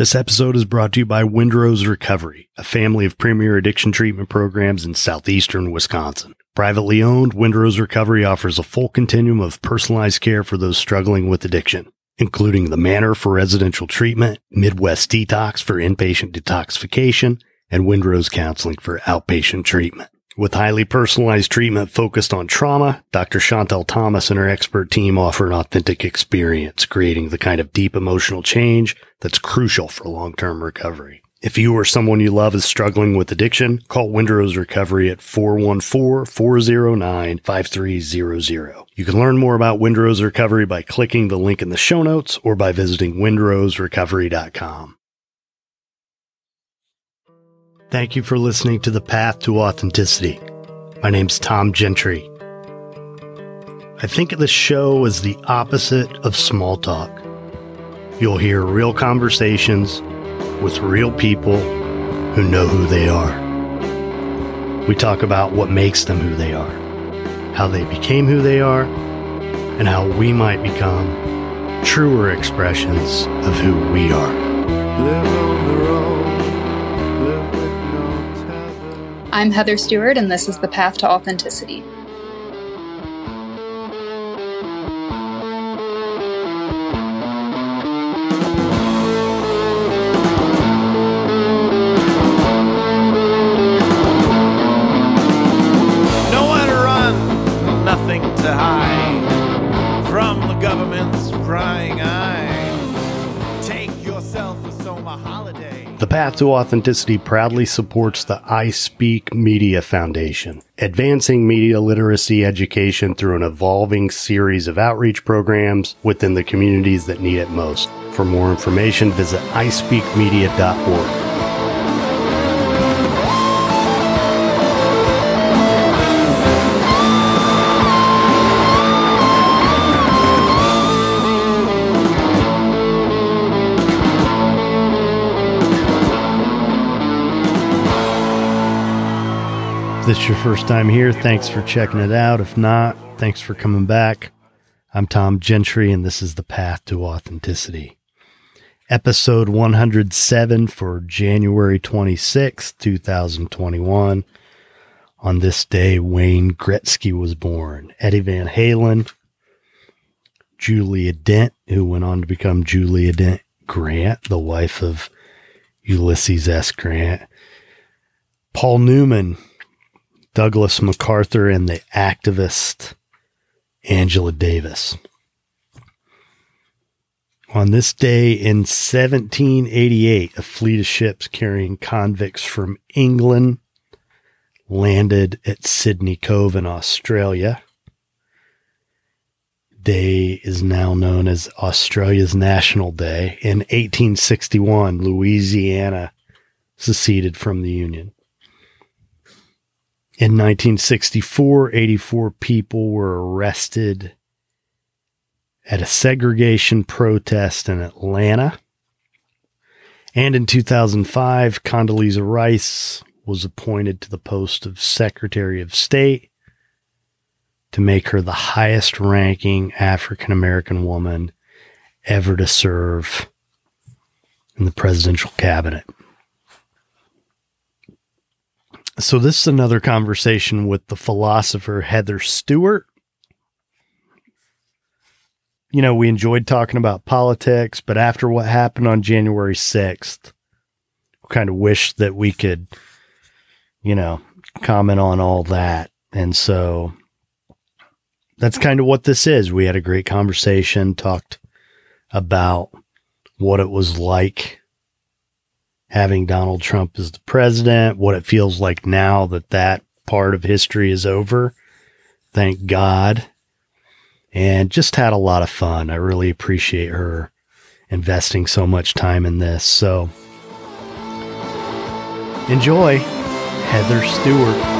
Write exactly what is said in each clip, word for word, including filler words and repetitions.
This episode is brought to you by Windrose Recovery, a family of premier addiction treatment programs in southeastern Wisconsin. Privately owned, Windrose Recovery offers a full continuum of personalized care for those struggling with addiction, including the Manor for residential treatment, Midwest Detox for inpatient detoxification, and Windrose Counseling for outpatient treatment. With highly personalized treatment focused on trauma, Doctor Chantel Thomas and her expert team offer an authentic experience, creating the kind of deep emotional change that's crucial for long-term recovery. If you or someone you love is struggling with addiction, call Windrose Recovery at four one four, four zero nine, five three zero zero. You can learn more about Windrose Recovery by clicking the link in the show notes or by visiting windrose recovery dot com. Thank you for listening to The Path to Authenticity. My name's Tom Gentry. I think of the show as the opposite of small talk. You'll hear real conversations with real people who know who they are. We talk about what makes them who they are, how they became who they are, and how we might become truer expressions of who we are. Live on the road. I'm Heather Stewart, and this is The Path to Authenticity. Nowhere to run, nothing to hide from the government's prying eye. Take yourself a summer holiday. The Path to Authenticity proudly supports the I Speak Media Foundation, advancing media literacy education through an evolving series of outreach programs within the communities that need it most. For more information, visit i speak media dot org. If this is your first time here, thanks for checking it out. If not, thanks for coming back. I'm Tom Gentry, and this is The Path to Authenticity. Episode one hundred seven for January twenty-sixth, twenty twenty-one. On this day, Wayne Gretzky was born. Eddie Van Halen, Julia Dent, who went on to become Julia Dent Grant, the wife of Ulysses S. Grant. Paul Newman, Douglas MacArthur, and the activist Angela Davis. On this day in seventeen eighty-eight, a fleet of ships carrying convicts from England landed at Sydney Cove in Australia. Day is now known as Australia's National Day. In eighteen sixty-one, Louisiana seceded from the Union. In nineteen sixty-four, eighty-four people were arrested at a segregation protest in Atlanta. And in two thousand five, Condoleezza Rice was appointed to the post of Secretary of State to make her the highest ranking African American woman ever to serve in the presidential cabinet. So this is another conversation with the philosopher Heather Stewart. You know, we enjoyed talking about politics, but after what happened on January sixth, we kind of wish that we could, you know, comment on all that. And so that's kind of what this is. We had a great conversation, talked about what it was like having Donald Trump as the president, what it feels like now that that part of history is over. Thank God. And just had a lot of fun. I really appreciate her investing so much time in this. So enjoy Heather Stewart.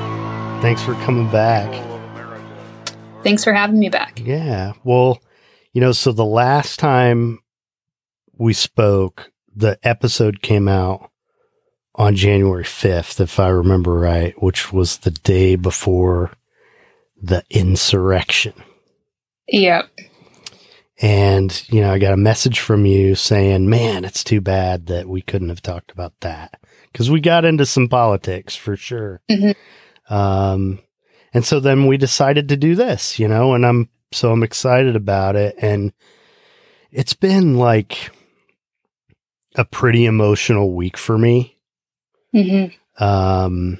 Thanks for coming back. Thanks for having me back. Yeah. Well, You know, so the last time we spoke, the episode came out on January fifth, if I remember right, which was the day before the insurrection. Yep. And, you know, I got a message from you saying, man, it's too bad that we couldn't have talked about that. Because we got into some politics for sure. Mm-hmm. Um, and so then we decided to do this, you know, and I'm, so I'm excited about it. And it's been like a pretty emotional week for me. Mm-hmm. Um,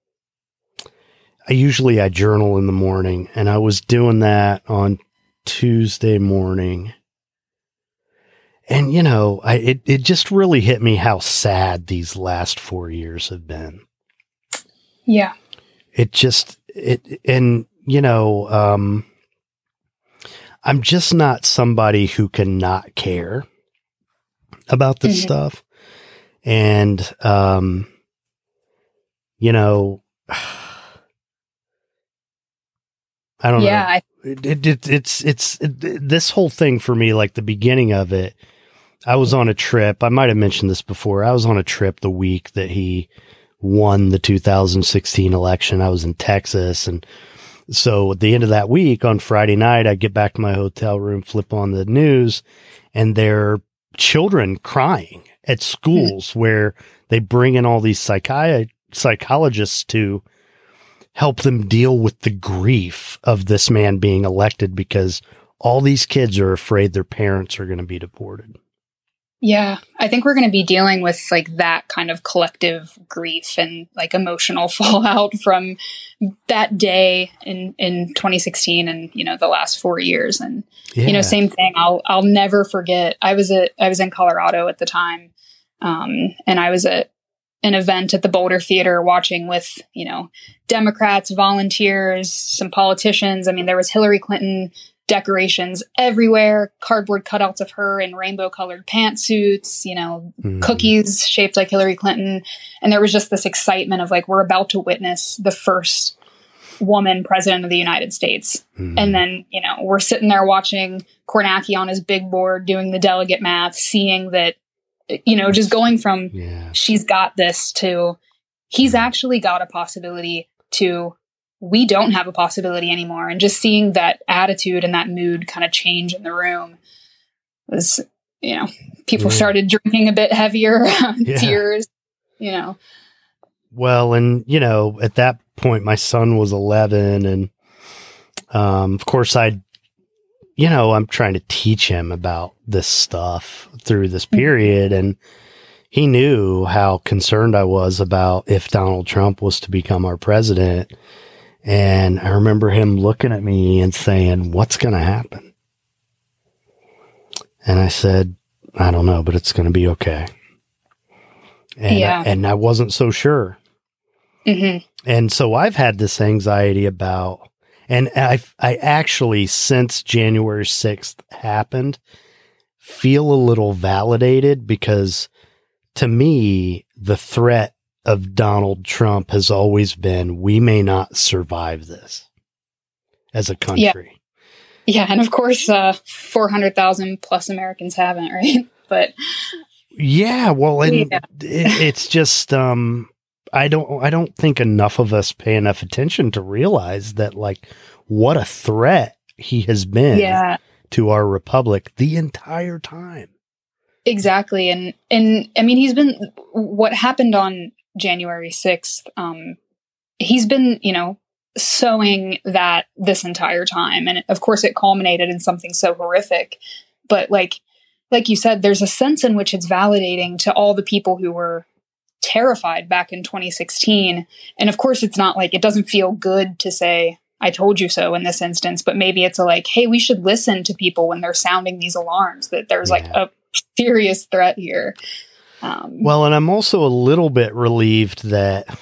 I usually, I journal in the morning, and I was doing that on Tuesday morning. And, you know, I, it, it just really hit me how sad these last four years have been. Yeah. It just, it, and, you know, um, I'm just not somebody who can not care about this mm-hmm. stuff. And, um, you know, I don't yeah, know. I- it, it, it, it's, it's it, this whole thing for me, like the beginning of it, I was on a trip. I might have mentioned this before. I was on a trip the week that he won the two thousand sixteen election. I was in Texas. And so at the end of that week on Friday night, I get back to my hotel room, flip on the news, and there are children crying at schools mm-hmm. where they bring in all these psychi- psychologists to help them deal with the grief of this man being elected, because all these kids are afraid their parents are going to be deported. Yeah, I think we're going to be dealing with like that kind of collective grief and like emotional fallout from that day in, in twenty sixteen and, you know, the last four years. And, yeah. you know, same thing. I'll, I'll never forget. I was at, I was in Colorado at the time. Um, and I was at an event at the Boulder Theater watching with, you know, Democrats, volunteers, some politicians. I mean, there was Hillary Clinton decorations everywhere, cardboard cutouts of her in rainbow colored pantsuits, you know, mm. cookies shaped like Hillary Clinton. And there was just this excitement of like, we're about to witness the first woman president of the United States. Mm. And then, you know, we're sitting there watching Kornacki on his big board doing the delegate math, seeing that, you know, just going from yeah. she's got this to he's actually got a possibility to we don't have a possibility anymore. And just seeing that attitude and that mood kind of change in the room was, you know, people yeah. started drinking a bit heavier, yeah. tears, you know. Well, and, you know, at that point, my son was eleven. And, um, of course, I, you know, I'm trying to teach him about this stuff through this period. Mm-hmm. And he knew how concerned I was about if Donald Trump was to become our president. And I remember him looking at me and saying, what's going to happen? And I said, I don't know, but it's going to be okay. And, yeah. I, and I wasn't so sure. Mm-hmm. And so I've had this anxiety about, and I, I actually, since January sixth happened, feel a little validated, because to me, the threat of Donald Trump has always been, we may not survive this as a country. Yeah. yeah and of course, uh, four hundred thousand plus Americans haven't, right? But yeah, well, and yeah. it, it's just, um, I don't, I don't think enough of us pay enough attention to realize that, like, what a threat he has been yeah. to our republic the entire time. Exactly. And, and I mean, he's been, what happened on January sixth, um, he's been, you know, sowing that this entire time. And of course it culminated in something so horrific, but like, like you said, there's a sense in which it's validating to all the people who were terrified back in twenty sixteen. And of course it's not like, it doesn't feel good to say, I told you so in this instance, but maybe it's a like, hey, we should listen to people when they're sounding these alarms that there's yeah. like a serious threat here. Um, well, and I'm also a little bit relieved that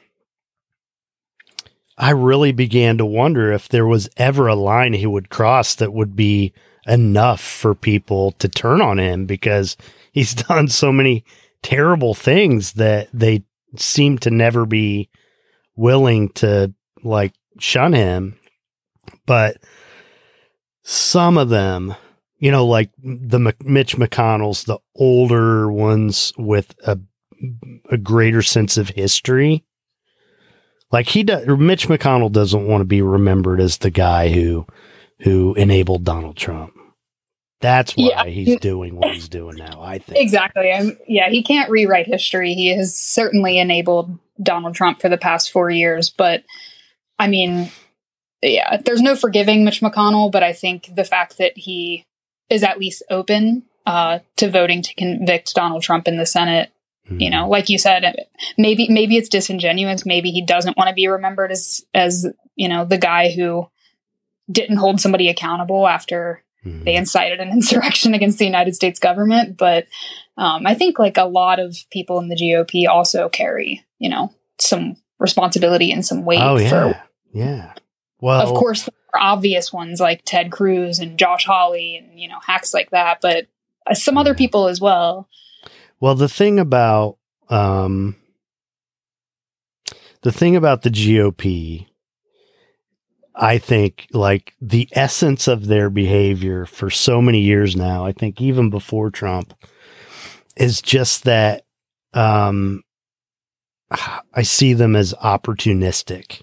I really began to wonder if there was ever a line he would cross that would be enough for people to turn on him, because he's done so many terrible things that they seem to never be willing to, like, shun him. But some of them you know, like the M- Mitch McConnells, the older ones with a, a greater sense of history. Like he does, Mitch McConnell doesn't want to be remembered as the guy who, who enabled Donald Trump. That's why Yeah. he's doing what he's doing now, I think. Exactly. I'm, yeah, he can't rewrite history. He has certainly enabled Donald Trump for the past four years. But, I mean, yeah, there's no forgiving Mitch McConnell, but I think the fact that he is at least open uh, to voting to convict Donald Trump in the Senate, mm-hmm. you know, like you said, maybe maybe it's disingenuous. Maybe he doesn't want to be remembered as, as you know, the guy who didn't hold somebody accountable after they incited an insurrection against the United States government. But um, I think like a lot of people in the G O P also carry, you know, some responsibility and some weight. Oh, yeah. For, yeah. Well, of course, there are obvious ones like Ted Cruz and Josh Hawley and, you know, hacks like that, but uh, some other people as well. Well, the thing about um, the thing about the G O P, I think, like the essence of their behavior for so many years now, I think even before Trump, is just that um, I see them as opportunistic.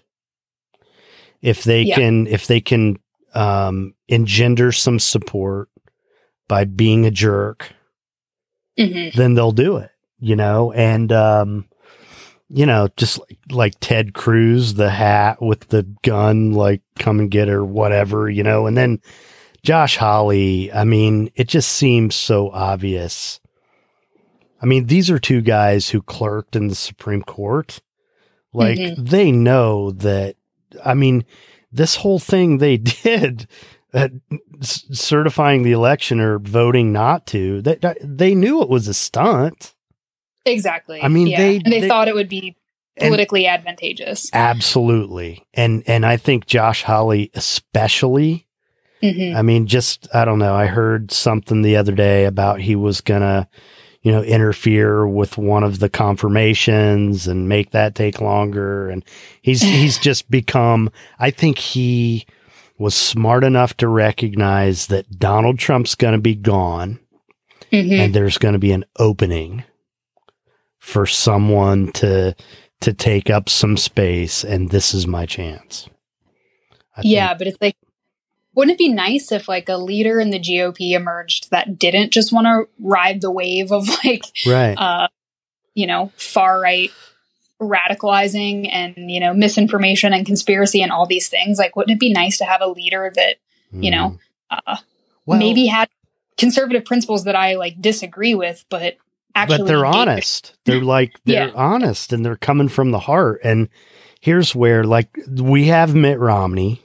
If they yeah. can, if they can um, engender some support by being a jerk, mm-hmm. then they'll do it, you know, and um, you know, just like, like Ted Cruz, the hat with the gun, like come and get her, whatever, you know, and then Josh Hawley. I mean, it just seems so obvious. I mean, these are two guys who clerked in the Supreme Court. Like mm-hmm. they know that. I mean, this whole thing they did, uh, c- certifying the election or voting not to, they, they knew it was a stunt. Exactly. I mean, yeah. they, and they, they thought it would be politically advantageous. Absolutely. And, and I think Josh Hawley, especially, mm-hmm. I mean, just, I don't know. I heard something the other day about he was going to, you know, interfere with one of the confirmations and make that take longer. And he's, he's just become, I think he was smart enough to recognize that Donald Trump's going to be gone mm-hmm. and there's going to be an opening for someone to to take up some space, and this is my chance. I yeah, think, but it's like, wouldn't it be nice if like a leader in the G O P emerged that didn't just want to ride the wave of like, right. uh, you know, far right radicalizing and, you know, misinformation and conspiracy and all these things? Like, wouldn't it be nice to have a leader that, mm. you know, uh, well, maybe had conservative principles that I like disagree with, but Actually, but they're honest. They're like, they're yeah. honest and they're coming from the heart. And here's where, like, we have Mitt Romney,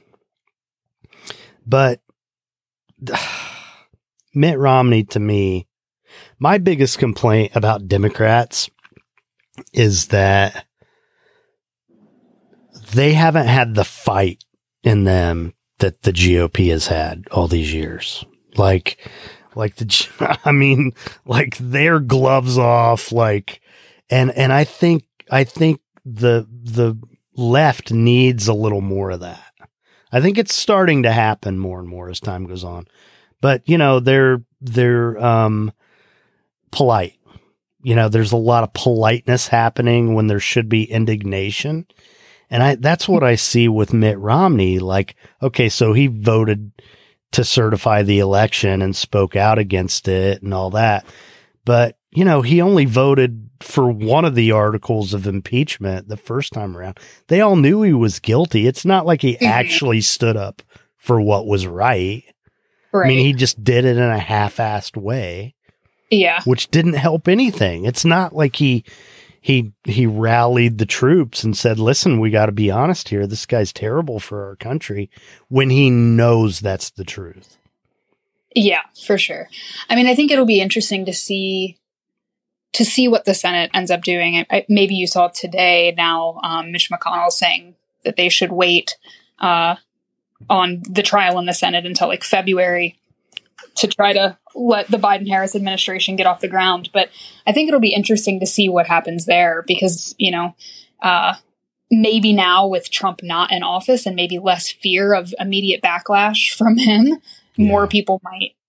but Mitt Romney, to me, my biggest complaint about Democrats is that they haven't had the fight in them that the G O P has had all these years. Like, Like the, I mean, like their gloves off, like, and, and I think, I think the, the left needs a little more of that. I think it's starting to happen more and more as time goes on, but you know, they're, they're, um, polite, you know, there's a lot of politeness happening when there should be indignation. And I, that's what I see with Mitt Romney. Like, okay, so he voted to certify the election and spoke out against it and all that. But, you know, he only voted for one of the articles of impeachment the first time around. They all knew he was guilty. It's not like he mm-hmm. actually stood up for what was right. right. I mean, he just did it in a half-assed way. Yeah. Which didn't help anything. It's not like he he he rallied the troops and said, listen, we got to be honest here. This guy's terrible for our country, when he knows that's the truth. Yeah, for sure. I mean, I think it'll be interesting to see to see what the Senate ends up doing. I, maybe you saw today now um, Mitch McConnell saying that they should wait uh, on the trial in the Senate until like February to try to let the Biden-Harris administration get off the ground. But I think it'll be interesting to see what happens there because, you know, uh, maybe now with Trump not in office and maybe less fear of immediate backlash from him, yeah. more people might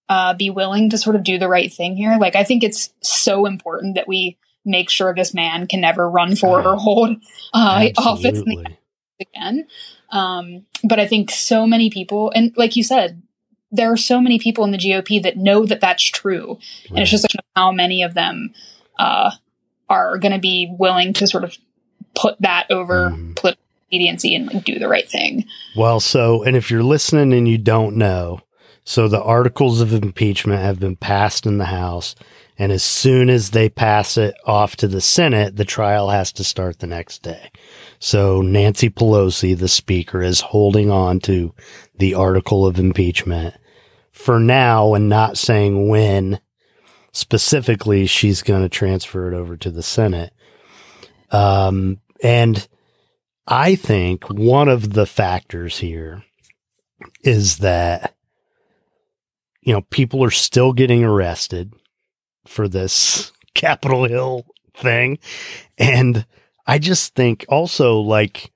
uh, be willing to sort of do the right thing here. Like, I think it's so important that we make sure this man can never run for or hold uh, office in the again. Um, but I think so many people, and like you said, there are so many people in the G O P that know that that's true. Right. And it's just like how many of them uh, are going to be willing to sort of put that over mm. political expediency and like, do the right thing. Well, so, and if you're listening and you don't know, so the articles of impeachment have been passed in the House. And as soon as they pass it off to the Senate, the trial has to start the next day. So Nancy Pelosi, the speaker, is holding on to the article of impeachment for now and not saying when specifically she's going to transfer it over to the Senate. Um, and I think one of the factors here is that, you know, people are still getting arrested for this Capitol Hill thing. And I just think also, like,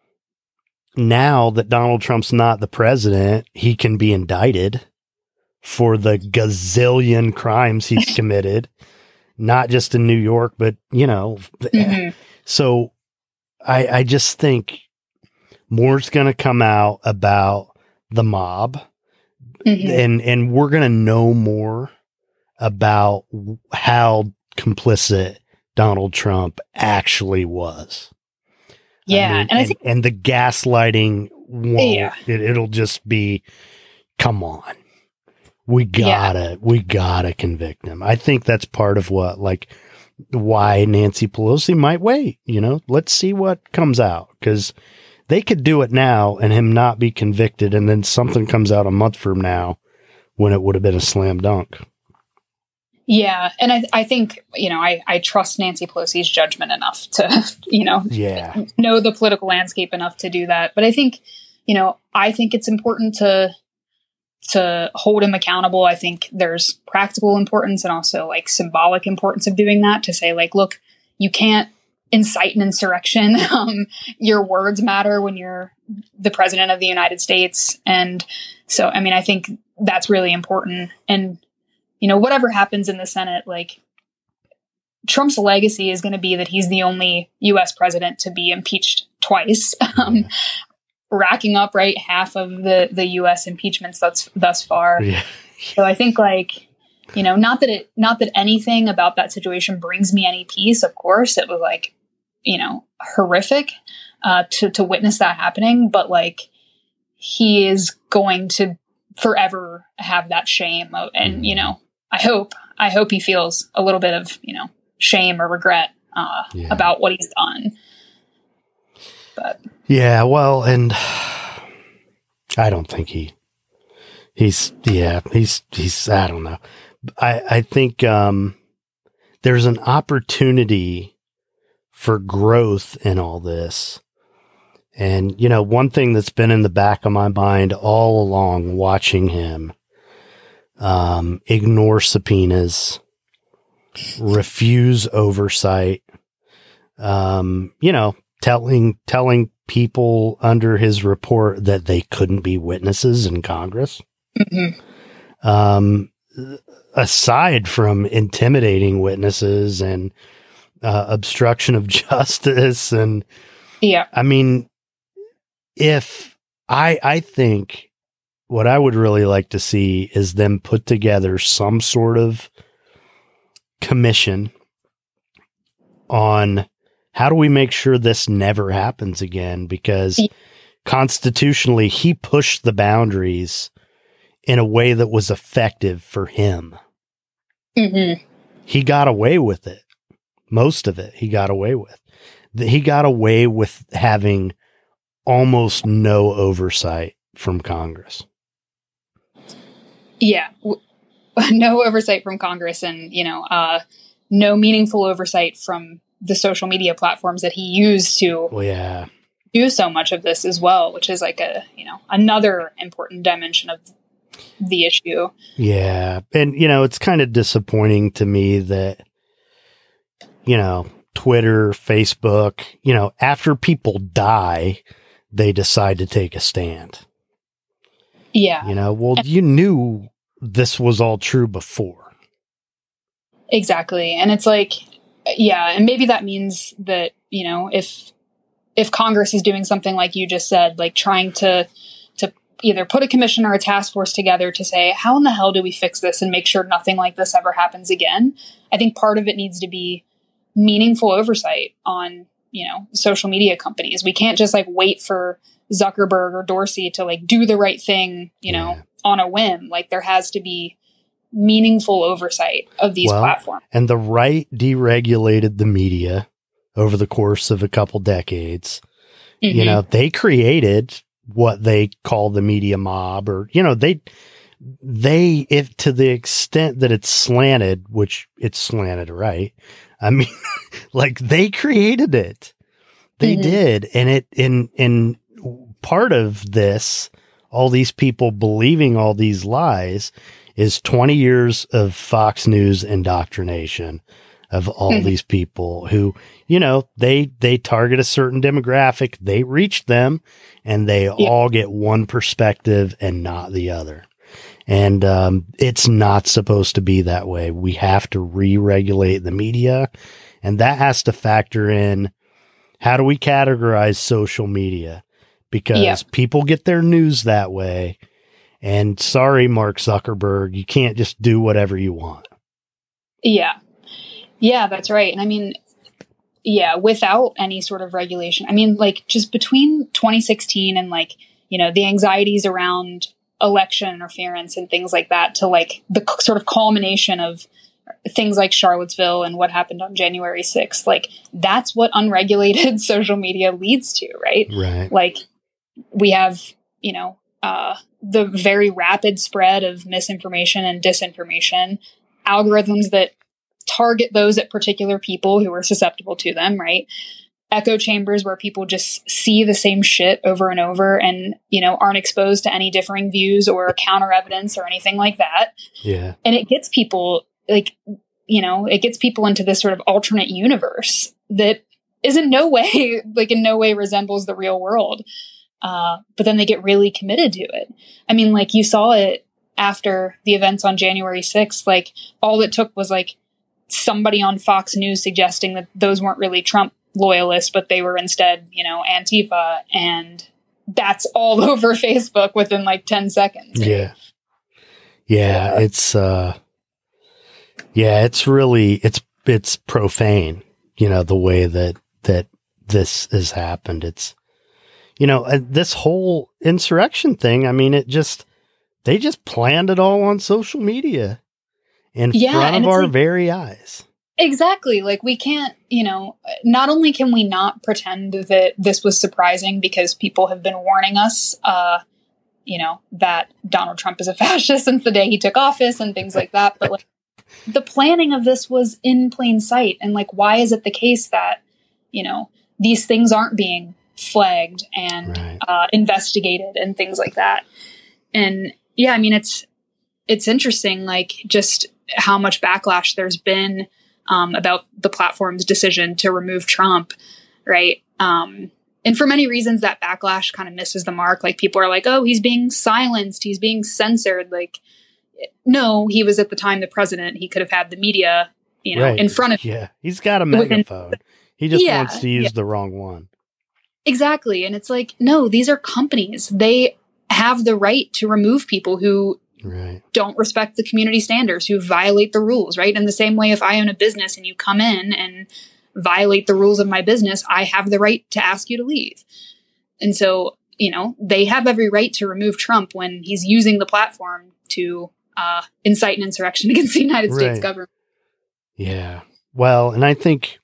now that Donald Trump's not the president, he can be indicted for the gazillion crimes he's committed, not just in New York, but, you know, mm-hmm. so I, I just think more's going to come out about the mob mm-hmm. and, and we're going to know more about how complicit Donald Trump actually was. Yeah. I mean, and, and I think, and the gaslighting won't, yeah. it, it'll just be, come on, we gotta, yeah. we gotta convict him. I think that's part of what, like, why Nancy Pelosi might wait, you know, let's see what comes out, because they could do it now and him not be convicted. And then something comes out a month from now when it would have been a slam dunk. Yeah. And I, I think, you know, I, I trust Nancy Pelosi's judgment enough to, you know, yeah. know the political landscape enough to do that. But I think, you know, I think it's important to, to hold him accountable. I think there's practical importance and also like symbolic importance of doing that, to say like, look, you can't incite an insurrection. Um, your words matter when you're the president of the United States. And so, I mean, I think that's really important. And, you know, whatever happens in the Senate, like, Trump's legacy is going to be that he's the only U S president to be impeached twice, um, yeah. racking up right half of the, the U S impeachments thus, thus far. Yeah. So I think, like, you know, not that it, not that anything about that situation brings me any peace. Of course, it was like, you know, horrific uh, to to witness that happening, but like, he is going to forever have that shame, and mm. you know. I hope, I hope he feels a little bit of, you know, shame or regret uh, yeah. about what he's done. But yeah, well, and I don't think he, he's, yeah, he's, he's, I don't know. I, I think um, there's an opportunity for growth in all this. And, you know, one thing that's been in the back of my mind all along watching him, Um, ignore subpoenas, refuse oversight, um, you know, telling, telling people under his report that they couldn't be witnesses in Congress. Mm-hmm. Um, aside from intimidating witnesses and, uh, obstruction of justice. And yeah, I mean, if I, I think, what I would really like to see is them put together some sort of commission on how do we make sure this never happens again? Because constitutionally, he pushed the boundaries in a way that was effective for him. Mm-hmm. He got away with it. Most of it he got away with. He got away with having almost no oversight from Congress. Yeah, no oversight from Congress, and, you know, uh, no meaningful oversight from the social media platforms that he used to well, yeah. do so much of this as well, which is like a, you know, another important dimension of the issue. Yeah. And, you know, it's kind of disappointing to me that, you know, Twitter, Facebook, you know, after people die, they decide to take a stand. Yeah. You know, well, you knew this was all true before. Exactly. And it's like, yeah, and maybe that means that, you know, if if Congress is doing something like you just said, like trying to to either put a commission or a task force together to say, how in the hell do we fix this and make sure nothing like this ever happens again? I think part of it needs to be meaningful oversight on, you know, social media companies. We can't just like wait for Zuckerberg or Dorsey to like do the right thing, you know, yeah. on a whim. Like there has to be meaningful oversight of these well, platforms. And the right deregulated the media over the course of a couple decades. Mm-hmm. You know, they created what they call the media mob, or, you know, they, they, if to the extent that it's slanted, which it's slanted, right? I mean, like they created it. They mm-hmm. did. And it, in, in part of this, all these people believing all these lies is twenty years of Fox News indoctrination of all mm-hmm. these people who, you know, they, they target a certain demographic, they reach them, and they yeah. all get one perspective and not the other. And um, it's not supposed to be that way. We have to re-regulate the media, and that has to factor in how do we categorize social media, because yeah. people get their news that way. And sorry, Mark Zuckerberg, you can't just do whatever you want. Yeah. Yeah, that's right. And I mean, yeah, without any sort of regulation, I mean, like just between twenty sixteen and like, you know, the anxieties around election interference and things like that to like the sort of culmination of things like Charlottesville and what happened on January sixth, like that's what unregulated social media leads to, right? Right. Like we have, you know, uh, the very rapid spread of misinformation and disinformation, algorithms that target those at particular people who are susceptible to them, right? Echo chambers where people just see the same shit over and over and, you know, aren't exposed to any differing views or counter evidence or anything like that. Yeah. And it gets people like, you know, it gets people into this sort of alternate universe that is in no way, like in no way resembles the real world. Uh, but then they get really committed to it. I mean, like you saw it after the events on January sixth, like all it took was like somebody on Fox News suggesting that those weren't really Trump loyalists, but they were instead, you know, Antifa. And that's all over Facebook within like ten seconds. Yeah. Yeah. It's, uh, yeah, it's really, it's, it's profane, you know, the way that, that this has happened. It's, you know, uh, this whole insurrection thing, I mean, it just, they just planned it all on social media in yeah, front of our like, very eyes. Exactly. Like we can't, you know, not only can we not pretend that this was surprising because people have been warning us, uh, you know, that Donald Trump is a fascist since the day he took office and things like that. But like the planning of this was in plain sight. And like, why is it the case that, you know, these things aren't being flagged and right. uh, investigated and things like that? And yeah, I mean, it's, it's interesting, like just how much backlash there's been um, about the platform's decision to remove Trump. Right. Um, and for many reasons that backlash kind of misses the mark. Like people are like, oh, he's being silenced. He's being censored. Like, no, he was at the time the president. He could have had the media, you know, right. in front of him. Yeah. He's got a megaphone. Within, he just yeah, wants to use yeah. the wrong one. Exactly. And it's like, no, these are companies. They have the right to remove people who right. don't respect the community standards, who violate the rules, right? In the same way, if I own a business and you come in and violate the rules of my business, I have the right to ask you to leave. And so, you know, they have every right to remove Trump when he's using the platform to uh, incite an insurrection against the United right. States government. Yeah. Well, and I think,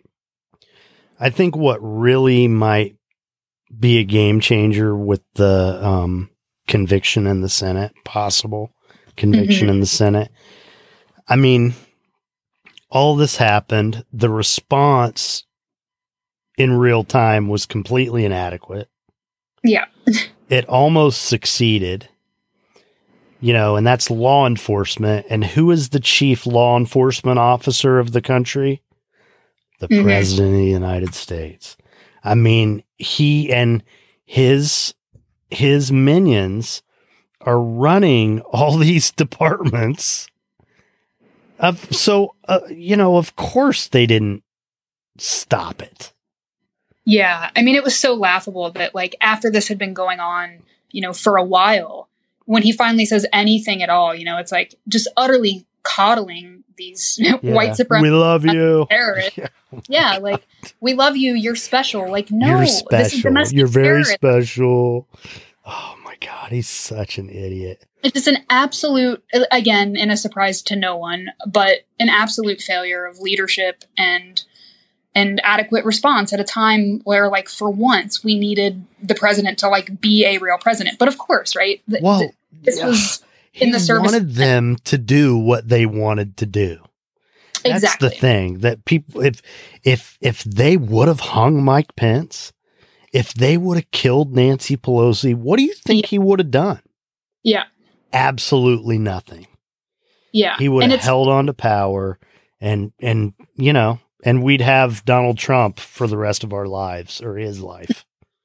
I think what really might be a game changer with the um, conviction in the Senate, possible conviction mm-hmm. in the Senate. I mean, all this happened. The response in real time was completely inadequate. Yeah. It almost succeeded, you know, and that's law enforcement. And who is the chief law enforcement officer of the country? The mm-hmm. president of the United States. I mean, he and his, his minions are running all these departments. Uh, so, uh, you know, of course they didn't stop it. Yeah. I mean, it was so laughable that, like, after this had been going on, you know, for a while, when he finally says anything at all, you know, it's like just utterly coddling these yeah. white supremacists. We love you. Terrorists. Yeah. yeah. Like, we love you. You're special. Like, no, you're special. This is domestic You're very terrorism. special. Oh my God. He's such an idiot. It's just an absolute, again, in a surprise to no one, but an absolute failure of leadership and and adequate response at a time where, like, for once we needed the president to, like, be a real president. But of course, right? Th- well, th- this yeah. was he in the service. wanted them to do what they wanted to do. That's exactly. the thing that people, if, if, if they would have hung Mike Pence, if they would have killed Nancy Pelosi, what do you think yeah. he would have done? Yeah. Absolutely nothing. Yeah. He would and have held on to power and, and, you know, and we'd have Donald Trump for the rest of our lives or his life.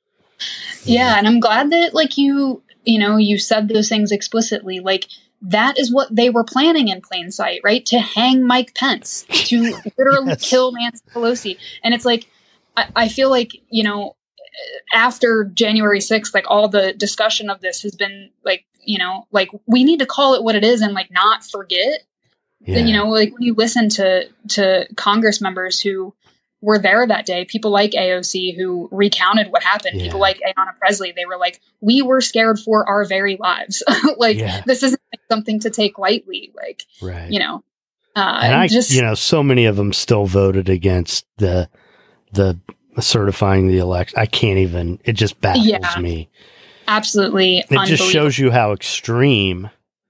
Yeah. yeah. And I'm glad that, like, you, you know, you said those things explicitly. Like, that is what they were planning in plain sight, right? To hang Mike Pence, to literally yes. kill Nancy Pelosi. And it's like, I, I feel like, you know, after January sixth, like, all the discussion of this has been like, you know, like, we need to call it what it is and, like, not forget. Yeah. You know, like, when you listen to to Congress members who were there that day, people like A O C who recounted what happened, yeah. people like Ayanna Pressley, they were like, we were scared for our very lives. Like, yeah. this isn't like something to take lightly. Like, right. you know, uh, and I, just, you know, so many of them still voted against the the certifying the election. I can't even. It just baffles yeah. me. Absolutely, it just shows you how extreme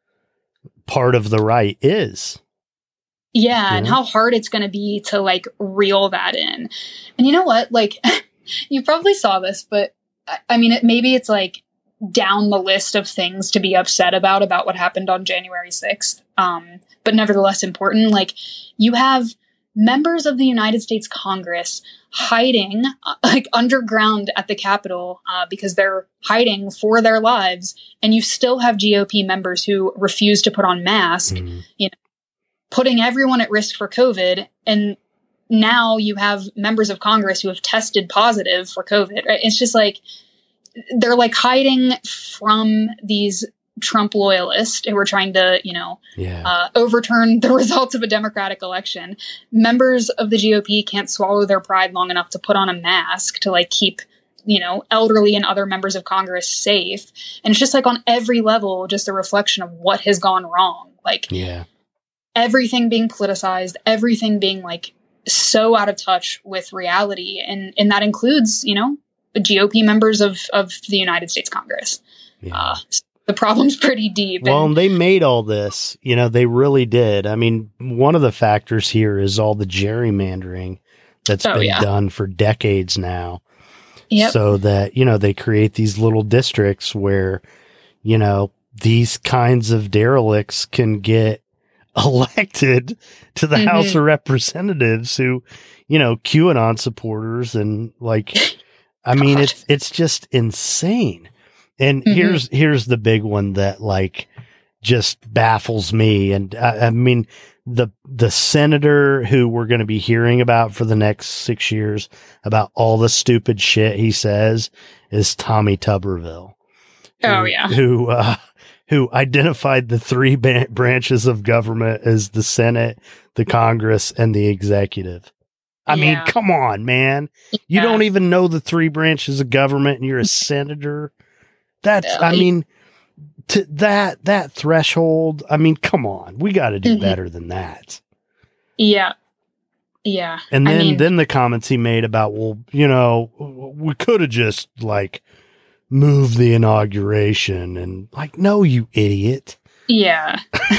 part of the right is. Yeah, you and know? how hard it's going to be to, like, reel that in. And you know what? Like, you probably saw this, but I mean, it, maybe it's like down the list of things to be upset about, about what happened on January sixth. Um, but nevertheless important. Like, you have members of the United States Congress hiding, uh, like, underground at the Capitol uh, because they're hiding for their lives. And you still have G O P members who refuse to put on masks, mm-hmm. you know, putting everyone at risk for COVID. And now you have members of Congress who have tested positive for COVID. Right? It's just like, they're like hiding from these Trump loyalists who are trying to, you know, yeah. uh, overturn the results of a Democratic election. Members of the G O P can't swallow their pride long enough to put on a mask to, like, keep, you know, elderly and other members of Congress safe. And it's just like on every level, just a reflection of what has gone wrong. Like, yeah. everything being politicized, everything being, like, so out of touch with reality. And, and that includes, you know, the G O P members of, of the United States Congress. Yeah. Uh, so the problem's pretty deep. Well, and they made all this, you know, they really did. I mean, one of the factors here is all the gerrymandering that's oh, been yeah. done for decades now. Yep. So that, you know, they create these little districts where, you know, these kinds of derelicts can get elected to the mm-hmm. House of Representatives who, you know, QAnon supporters and, like, I mean, it's, it's just insane. And mm-hmm. here's, here's the big one that, like, just baffles me. And I, I mean, the, the senator who we're going to be hearing about for the next six years about all the stupid shit he says is Tommy Tuberville. Oh, who, yeah. Who, uh, who identified the three ba- branches of government as the Senate, the Congress, and the executive. I yeah. mean, come on, man. You yeah. don't even know the three branches of government and you're a senator. That's, I mean, to that, that threshold, I mean, come on, we got to do mm-hmm. better than that. Yeah. Yeah. And then, I mean, then the comments he made about, well, you know, we could have just, like, moved the inauguration and, like, no, you idiot. Yeah.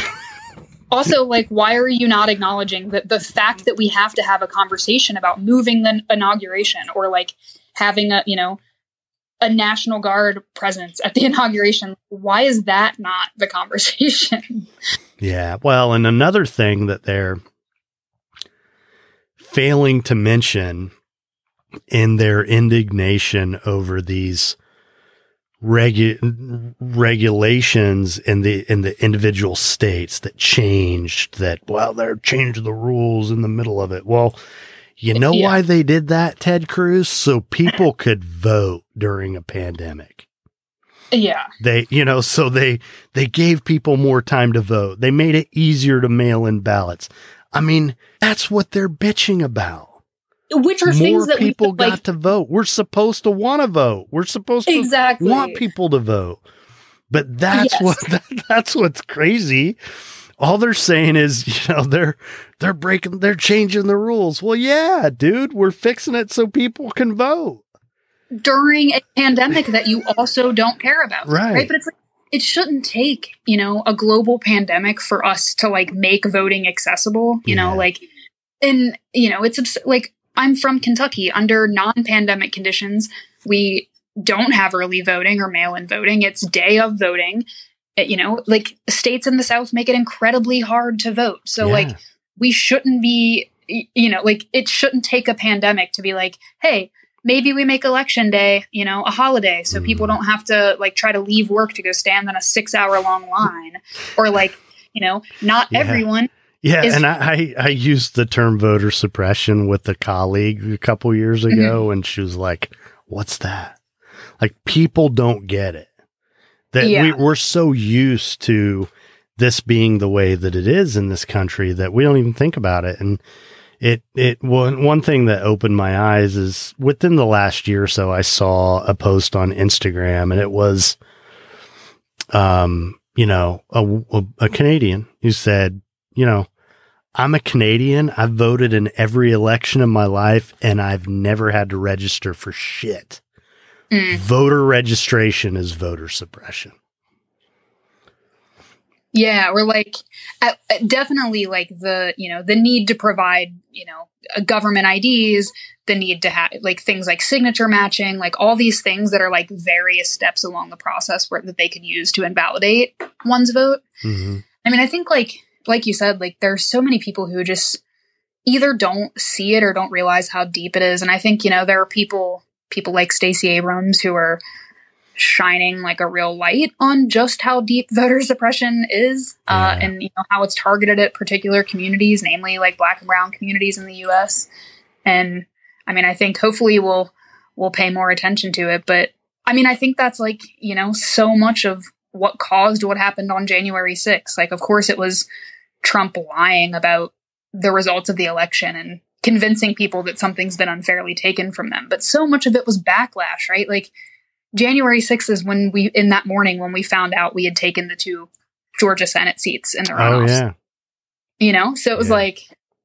Also, like, why are you not acknowledging that the fact that we have to have a conversation about moving the inauguration or, like, having a, you know, a National Guard presence at the inauguration? Why is that not the conversation? Yeah. Well, and another thing that they're failing to mention in their indignation over these regu- regulations in the in the individual states that changed that. Well, they're changing the rules in the middle of it. Well, you know Yeah. why they did that, Ted Cruz? So people could vote during a pandemic. Yeah. They, you know, so they they gave people more time to vote. They made it easier to mail in ballots. I mean, that's what they're bitching about. Which are More things that people we got like to vote. We're supposed to want to vote. We're supposed to exactly want people to vote. But that's Yes. what that, that's what's crazy. All they're saying is, you know, they're they're breaking, they're changing the rules. Well, yeah, dude, we're fixing it so people can vote during a pandemic that you also don't care about. Right. But it's like, it shouldn't take, you know, a global pandemic for us to like make voting accessible, you know, Yeah. like, and, you know, it's abs- like, I'm from Kentucky. Under non-pandemic conditions, we don't have early voting or mail-in voting. It's day of voting. It- you know, like states in the South make it incredibly hard to vote. So Yeah. like, we shouldn't be, y- you know, like it shouldn't take a pandemic to be like, hey, maybe we make election day, you know, a holiday so people Mhm. don't have to like try to leave work to go stand in a six hour long line or like, you know, not Yeah. everyone. Yeah, is- and I, I I used the term voter suppression with a colleague a couple years ago, and she was like, "What's that?" Like, people don't get it. That Yeah. we, we're so used to this being the way that it is in this country that we don't even think about it. And it it one one thing that opened my eyes is within the last year or so, I saw a post on Instagram, and it was, um, you know, a, a, a Canadian who said, you know, I'm a Canadian. I've voted in every election in my life, and I've never had to register for shit. Mm. Voter registration is voter suppression. Yeah, or like uh, definitely like the, you know, the need to provide, you know, uh, government I Ds, the need to have like things like signature matching, like all these things that are like various steps along the process where that they could use to invalidate one's vote. Mm-hmm. I mean, I think like like you said, like there's so many people who just either don't see it or don't realize how deep it is. And I think, you know, there are people people like Stacey Abrams who are shining like a real light on just how deep voter suppression is, uh, Yeah. and you know how it's targeted at particular communities, namely like Black and Brown communities in the U S. And I mean, I think hopefully we'll we'll pay more attention to it. But I mean, I think that's like, you know, so much of what caused what happened on January sixth. Like, of course, it was Trump lying about the results of the election and convincing people that something's been unfairly taken from them. But so much of it was backlash, right? Like January sixth is when we, in that morning, when we found out we had taken the two Georgia Senate seats in the Oh, runoffs. yeah. You know? So it was Yeah. like,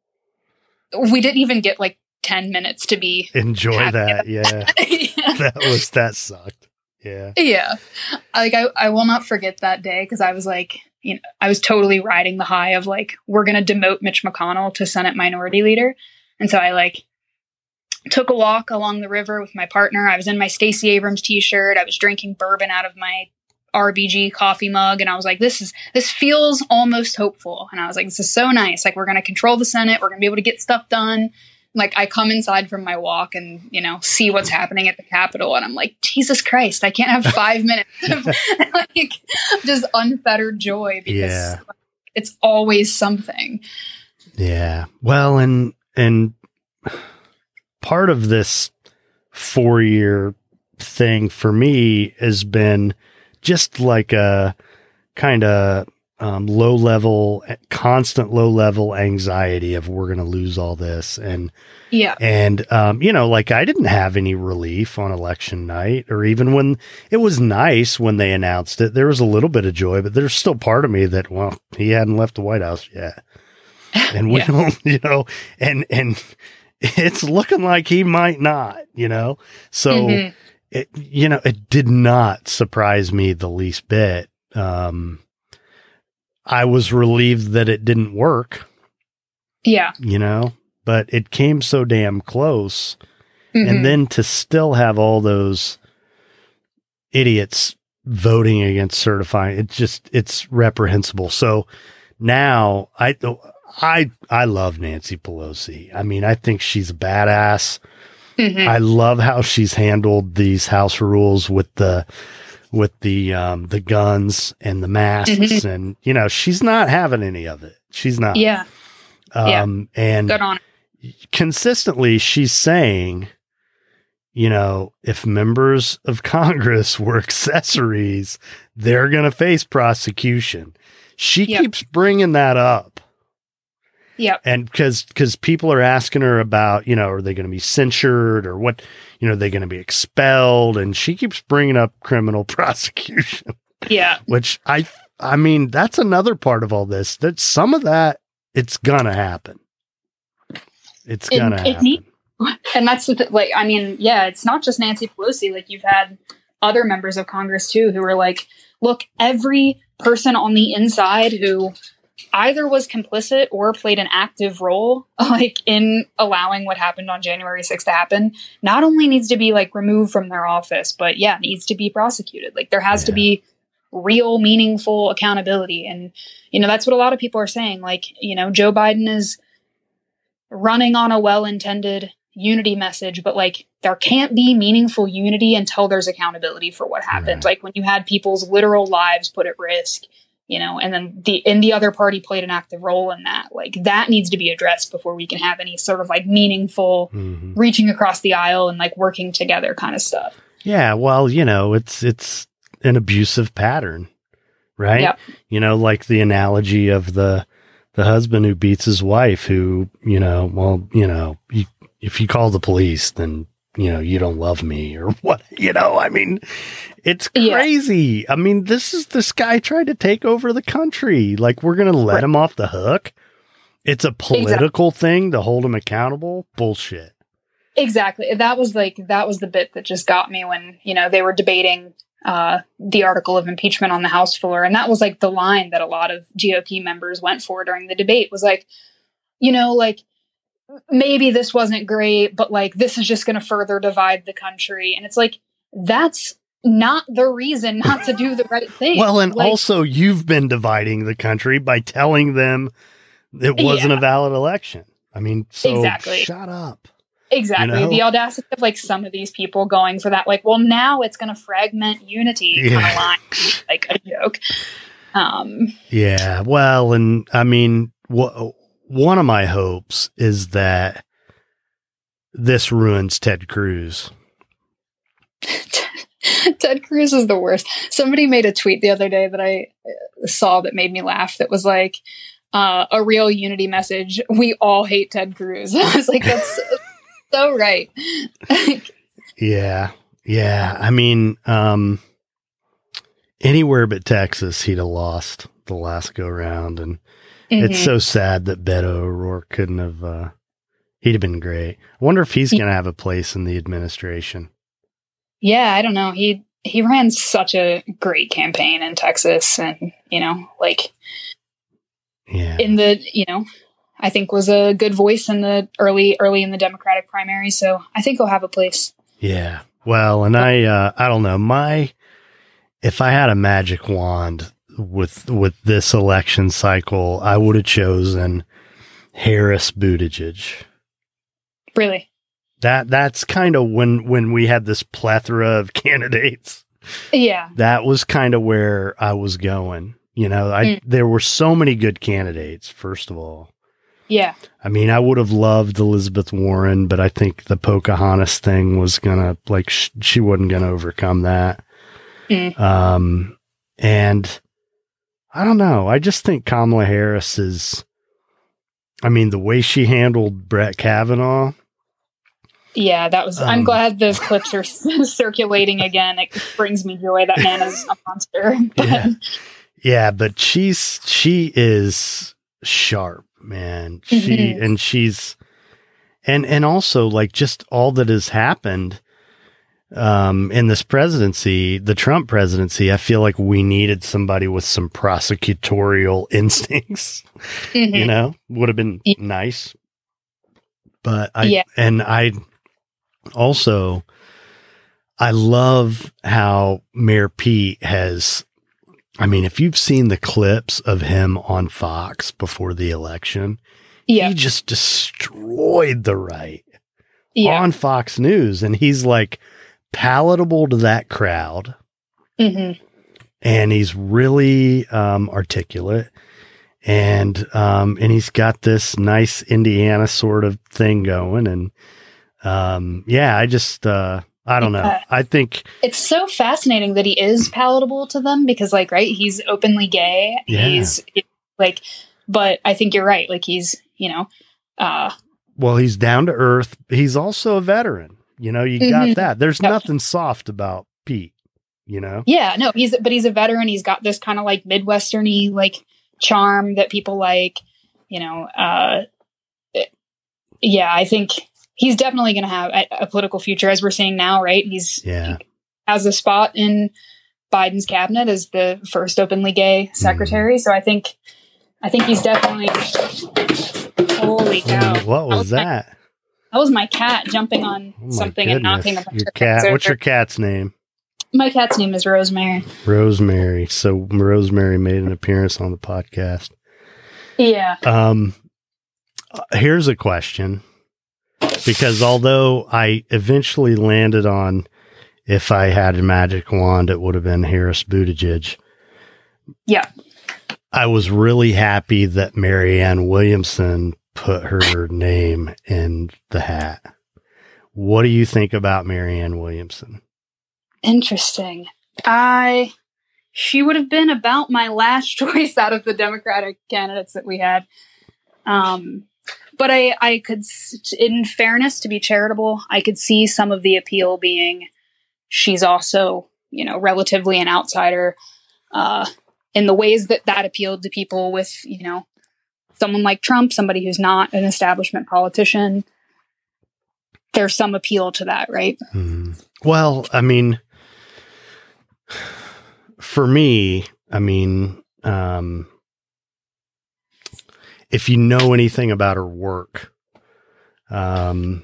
we didn't even get like ten minutes to be. Enjoy happy that. about Yeah. yeah. That was, that sucked. Yeah. Yeah. Like, I, I will not forget that day because I was like, you know, I was totally riding the high of like, we're going to demote Mitch McConnell to Senate Minority Leader. And so I like took a walk along the river with my partner. I was in my Stacey Abrams t-shirt. I was drinking bourbon out of my R B G coffee mug. And I was like, this is, this feels almost hopeful. And I was like, this is so nice. Like, we're going to control the Senate. We're going to be able to get stuff done. Like, I come inside from my walk and, you know, see what's happening at the Capitol. And I'm like, Jesus Christ, I can't have five minutes of like just unfettered joy because Yeah. it's always something. Yeah. Well, and, and part of this four year thing for me has been just like a kind of um, low level, constant low level anxiety of we're going to lose all this. And, Yeah. and, um, you know, like I didn't have any relief on election night, or even when it was nice when they announced it, there was a little bit of joy, but there's still part of me that, well, he hadn't left the White House yet. And we Yeah. don't, you know, and, and it's looking like he might not, you know? So, Mhm. it, you know, it did not surprise me the least bit. Um, I was relieved that it didn't work, Yeah. you know, but it came so damn close. Mhm. And then to still have all those idiots voting against certifying, it just, it's reprehensible. So now I, I, I love Nancy Pelosi. I mean, I think she's a badass. Mhm. I love how she's handled these House rules with the, with the um, the guns and the masks, mm-hmm. and you know she's not having any of it. She's not. Yeah. Um, yeah. And good on her. Consistently, she's saying, you know, if members of Congress were accessories, they're going to face prosecution. She yep. keeps bringing that up. Yeah. And because because people are asking her about, you know, are they going to be censured or what, you know, are they going to be expelled? And she keeps bringing up criminal prosecution. Yeah. Which I, I mean, that's another part of all this, that some of that, it's going to happen. It's going to happen. Need- and that's the th- like, I mean, yeah, it's not just Nancy Pelosi. Like you've had other members of Congress too, who are like, look, every person on the inside who either was complicit or played an active role, like in allowing what happened on January sixth to happen, not only needs to be like removed from their office, but yeah, needs to be prosecuted. Like there has yeah. to be real, meaningful accountability. And, you know, that's what a lot of people are saying. Like, you know, Joe Biden is running on a well-intended unity message, but like there can't be meaningful unity until there's accountability for what happened. Right. Like when you had people's literal lives put at risk, you know, and then the, and the other party played an active role in that. Like that needs to be addressed before we can have any sort of like meaningful mm-hmm. reaching across the aisle and like working together kind of stuff. Yeah. Well, you know, it's, it's an abusive pattern, right? Yep. You know, like the analogy of the, the husband who beats his wife who, you know, well, you know, you, if you call the police, then, you know, you don't love me or what, you know, I mean, it's crazy. Yeah. I mean, this is this guy tried to take over the country. Like, we're going to let right. him off the hook. It's a political exactly. thing to hold him accountable. Bullshit. Exactly. That was like, that was the bit that just got me when, you know, they were debating uh, the article of impeachment on the House floor. And that was like the line that a lot of G O P members went for during the debate was like, you know, like, maybe this wasn't great, but like, this is just going to further divide the country. And it's like, that's not the reason not to do the right thing. Well, and like, also you've been dividing the country by telling them it wasn't yeah. a valid election. I mean, so exactly. shut up. Exactly. You know? The audacity of like some of these people going for that, like, well, now it's going to fragment unity yeah. kind of line, like a joke. Um, yeah. Well, and I mean, what, one of my hopes is that this ruins Ted Cruz. Ted Cruz is the worst. Somebody made a tweet the other day that I saw that made me laugh. That was like uh, a real unity message. We all hate Ted Cruz. I was like, that's so right. yeah. Yeah. I mean, um, anywhere but Texas, he'd have lost the last go round. And mm-hmm. it's so sad that Beto O'Rourke couldn't have, uh, he'd have been great. I wonder if he's going to have a place in the administration. Yeah, I don't know. He he ran such a great campaign in Texas, and you know, like, yeah, in the you know, I think was a good voice in the early early in the Democratic primary. So I think he'll have a place. Yeah. Well, and I uh, I don't know, my if I had a magic wand with with this election cycle, I would have chosen Harris Buttigieg. Really? That that's kind of when, when we had this plethora of candidates. Yeah. That was kind of where I was going. You know, I mm. there were so many good candidates, first of all. Yeah. I mean, I would have loved Elizabeth Warren, but I think the Pocahontas thing was going to, like, sh- she wasn't going to overcome that. Mm. Um, and I don't know. I just think Kamala Harris is, I mean, the way she handled Brett Kavanaugh. Yeah, that was, um, I'm glad those clips are circulating again. It brings me joy. That man is a monster. But. Yeah. Yeah, but she's, she is sharp, man. She, mm-hmm. and she's, and, and also like just all that has happened, um, in this presidency, the Trump presidency, I feel like we needed somebody with some prosecutorial instincts, mm-hmm. you know, would have been yeah. nice. But I, yeah. and I, Also, I love how Mayor Pete has, I mean, if you've seen the clips of him on Fox before the election, yeah. he just destroyed the right yeah. on Fox News. And he's like palatable to that crowd. Mm-hmm. And he's really um, articulate. And um, and he's got this nice Indiana sort of thing going. And um, yeah, I just, uh, I don't know. Yeah. I think it's so fascinating that he is palatable to them because, like, right, he's openly gay. Yeah. He's like, but I think you're right. Like, he's, you know, uh, well, he's down to earth. He's also a veteran. You know, you mm-hmm. got that. There's Yep. nothing soft about Pete, you know? Yeah, no, he's, but he's a veteran. He's got this kind of like Midwestern-y, like, charm that people like, you know, uh, yeah, I think he's definitely going to have a, a political future, as we're seeing now, right? He's yeah. he has a spot in Biden's cabinet as the first openly gay secretary. Mm. So I think, I think he's definitely, holy cow. What was that? that? My, that was my cat jumping on oh something goodness. and knocking a bunch your of cat. things What's over. your cat's name? My cat's name is Rosemary. Rosemary. So Rosemary made an appearance on the podcast. Yeah. Um, here's a question, because although I eventually landed on, if I had a magic wand, it would have been Harris Buttigieg. Yeah. I was really happy that Marianne Williamson put her name in the hat. What do you think about Marianne Williamson? Interesting. I, she would have been about my last choice out of the Democratic candidates that we had. Um, but I, I could, in fairness, to be charitable, I could see some of the appeal being she's also, you know, relatively an outsider, uh, in the ways that that appealed to people with, you know, someone like Trump, somebody who's not an establishment politician. There's some appeal to that, right? Hmm. Well, I mean, for me, I mean, um, if you know anything about her work, um,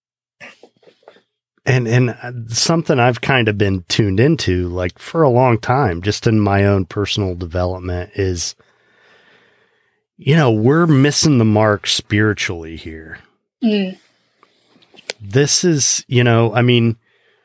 and, and something I've kind of been tuned into, like, for a long time, just in my own personal development, is, you know, we're missing the mark spiritually here. Mm. This is, you know, I mean,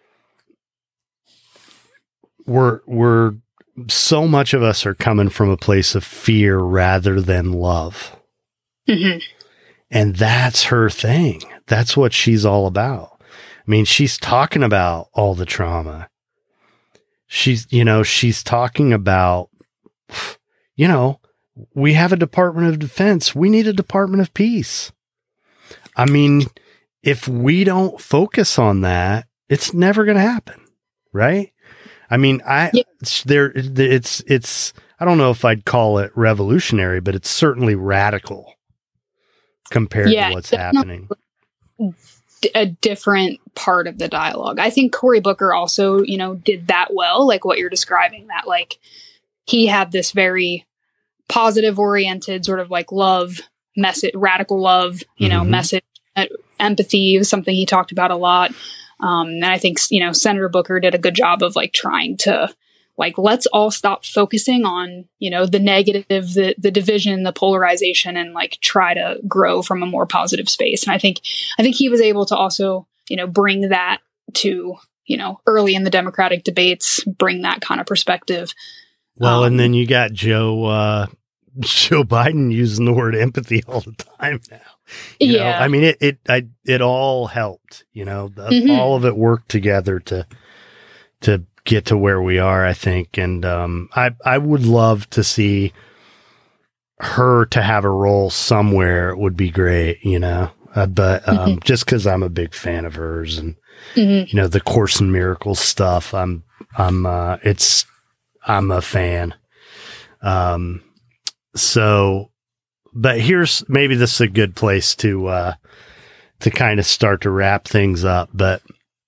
we're, we're, so much of us are coming from a place of fear rather than love. Mm-hmm. And that's her thing. That's what she's all about. I mean, she's talking about all the trauma. She's, you know, she's talking about, you know, we have a Department of Defense. We need a Department of Peace. I mean, if we don't focus on that, it's never going to happen. Right. I mean, I, yeah. there, it's, it's, I don't know if I'd call it revolutionary, but it's certainly radical compared yeah, to what's happening. A different part of the dialogue. I think Cory Booker also, you know, did that well, like what you're describing, that like he had this very positive oriented sort of like love message, radical love, you know, mm-hmm. message, uh, empathy was something he talked about a lot. Um, and I think, you know, Senator Booker did a good job of like trying to like, let's all stop focusing on, you know, the negative, the, the division, the polarization, and like try to grow from a more positive space. And I think, I think he was able to also, you know, bring that to, you know, early in the Democratic debates, bring that kind of perspective. Well, um, and then you got Joe, uh, Joe Biden using the word empathy all the time now. You yeah. know, I mean, it, it, I, it all helped, you know, the, mm-hmm. all of it worked together to, to get to where we are, I think. And, um, I, I would love to see her to have a role somewhere would be great, you know, uh, but, um, mm-hmm. just cause I'm a big fan of hers and, mm-hmm. you know, the Course in Miracles stuff, I'm, I'm, uh, it's, I'm a fan. Um, so, but here's, maybe this is a good place to, uh, to kind of start to wrap things up. But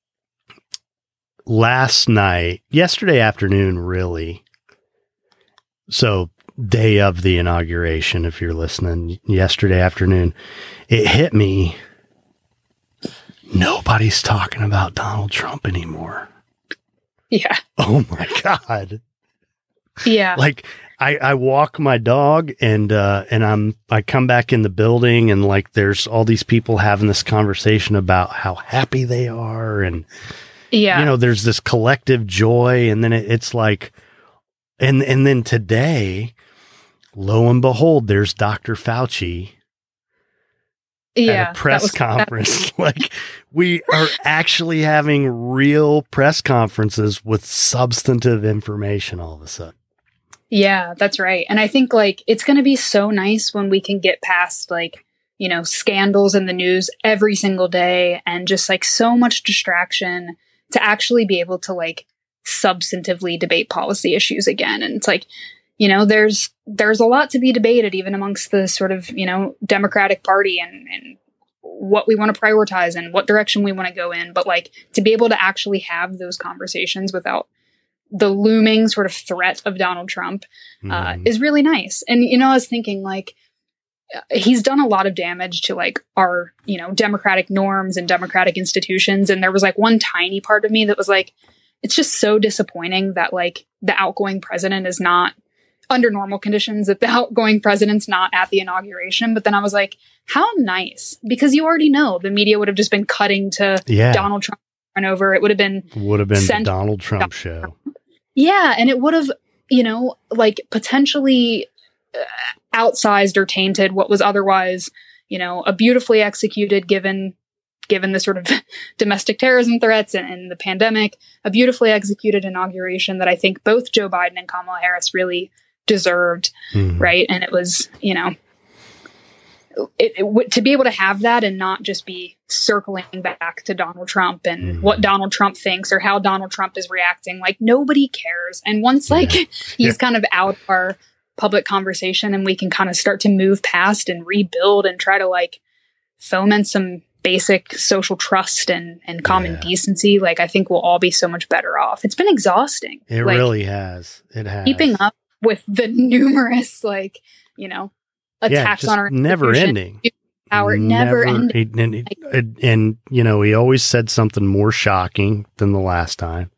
last night, yesterday afternoon, really. So day of the inauguration, if you're listening, yesterday afternoon, it hit me. Nobody's talking about Donald Trump anymore. Yeah. Oh my God. Yeah. Like I, I walk my dog and, uh, and I'm, I come back in the building and like, there's all these people having this conversation about how happy they are. And, Yeah. you know, there's this collective joy, and then it, it's like, and, and then today, lo and behold, there's Doctor Fauci yeah, at a press was, conference. Like, we are actually having real press conferences with substantive information all of a sudden. Yeah, that's right. And I think like it's going to be so nice when we can get past like, you know, scandals in the news every single day and just like so much distraction to actually be able to like substantively debate policy issues again. And it's like, you know, there's there's a lot to be debated even amongst the sort of, you know, Democratic Party and, and what we want to prioritize and what direction we want to go in. But like to be able to actually have those conversations without the looming sort of threat of Donald Trump uh, mm. is really nice. And, you know, I was thinking like, he's done a lot of damage to like our, you know, democratic norms and democratic institutions. And there was like one tiny part of me that was like, it's just so disappointing that like the outgoing president is not under normal conditions, that the outgoing president's not at the inauguration. But then I was like, how nice, because you already know the media would have just been cutting to yeah. Donald Trump run over. It would have been, would have been the Donald Trump Donald show. Trump. Yeah. And it would have, you know, like potentially uh, outsized or tainted what was otherwise, you know, a beautifully executed, given, given the sort of domestic terrorism threats and, and the pandemic, a beautifully executed inauguration that I think both Joe Biden and Kamala Harris really deserved. Mm-hmm. Right. And it was, you know, it, it w- to be able to have that and not just be circling back to Donald Trump and mm-hmm. what Donald Trump thinks or how Donald Trump is reacting, like nobody cares. And once like yeah. he's yeah. kind of out of our public conversation and we can kind of start to move past and rebuild and try to like foment some basic social trust and, and common yeah. decency, like I think we'll all be so much better off. It's been exhausting. It like, really has. It has. Keeping up with the numerous, like, you know, attacks yeah, on our never ending. Power never, never ending. And, and, and, and, you know, he always said something more shocking than the last time.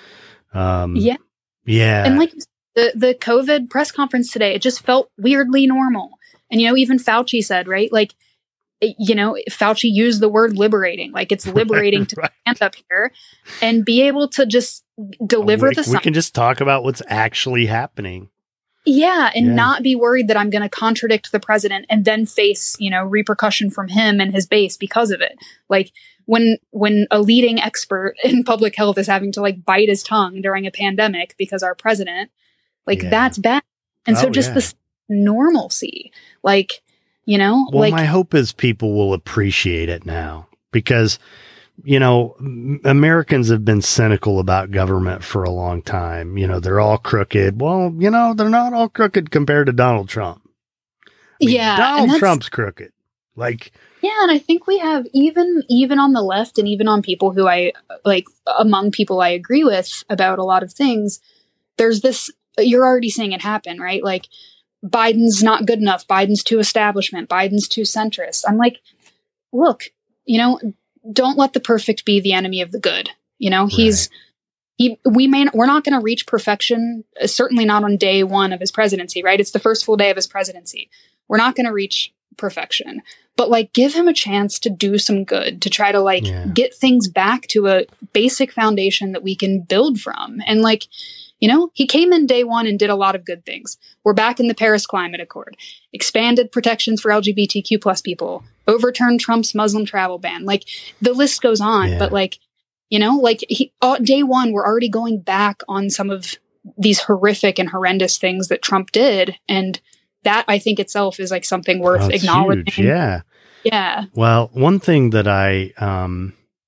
Um, yeah. Yeah. And like the, the COVID press conference today, it just felt weirdly normal. And, you know, even Fauci said, right, like, you know, Fauci used the word liberating, like it's liberating right, to right. stand up here and be able to just deliver we, the we science. can just talk about what's actually happening. Yeah. And yeah. not be worried that I'm going to contradict the president and then face, you know, repercussion from him and his base because of it. Like when, when a leading expert in public health is having to like bite his tongue during a pandemic because our president, like yeah. that's bad. And oh, so just yeah. this normalcy, like, you know, well, like my hope is people will appreciate it now because, you know, Americans have been cynical about government for a long time. You know, they're all crooked. Well, you know, they're not all crooked compared to Donald Trump. I mean, yeah. Donald Trump's crooked. Like, yeah. And I think we have even, even on the left and even on people who I like among people I agree with about a lot of things, there's this, you're already seeing it happen, right? Like Biden's not good enough. Biden's too establishment. Biden's too centrist. I'm like, look, you know, don't let the perfect be the enemy of the good. You know, he's, right. he, we may, we're not going to reach perfection, uh, certainly not on day one of his presidency, right? It's the first full day of his presidency. We're not going to reach perfection, but like give him a chance to do some good, to try to like yeah. get things back to a basic foundation that we can build from. And like, you know, he came in day one and did a lot of good things. We're back in the Paris Climate Accord, expanded protections for L G B T Q plus people, overturned Trump's Muslim travel ban. Like the list goes on, yeah. but like, you know, like he, uh, day one, we're already going back on some of these horrific and horrendous things that Trump did. And that I think itself is like something worth oh, acknowledging. Huge. Yeah. Yeah. Well, one thing that I, um,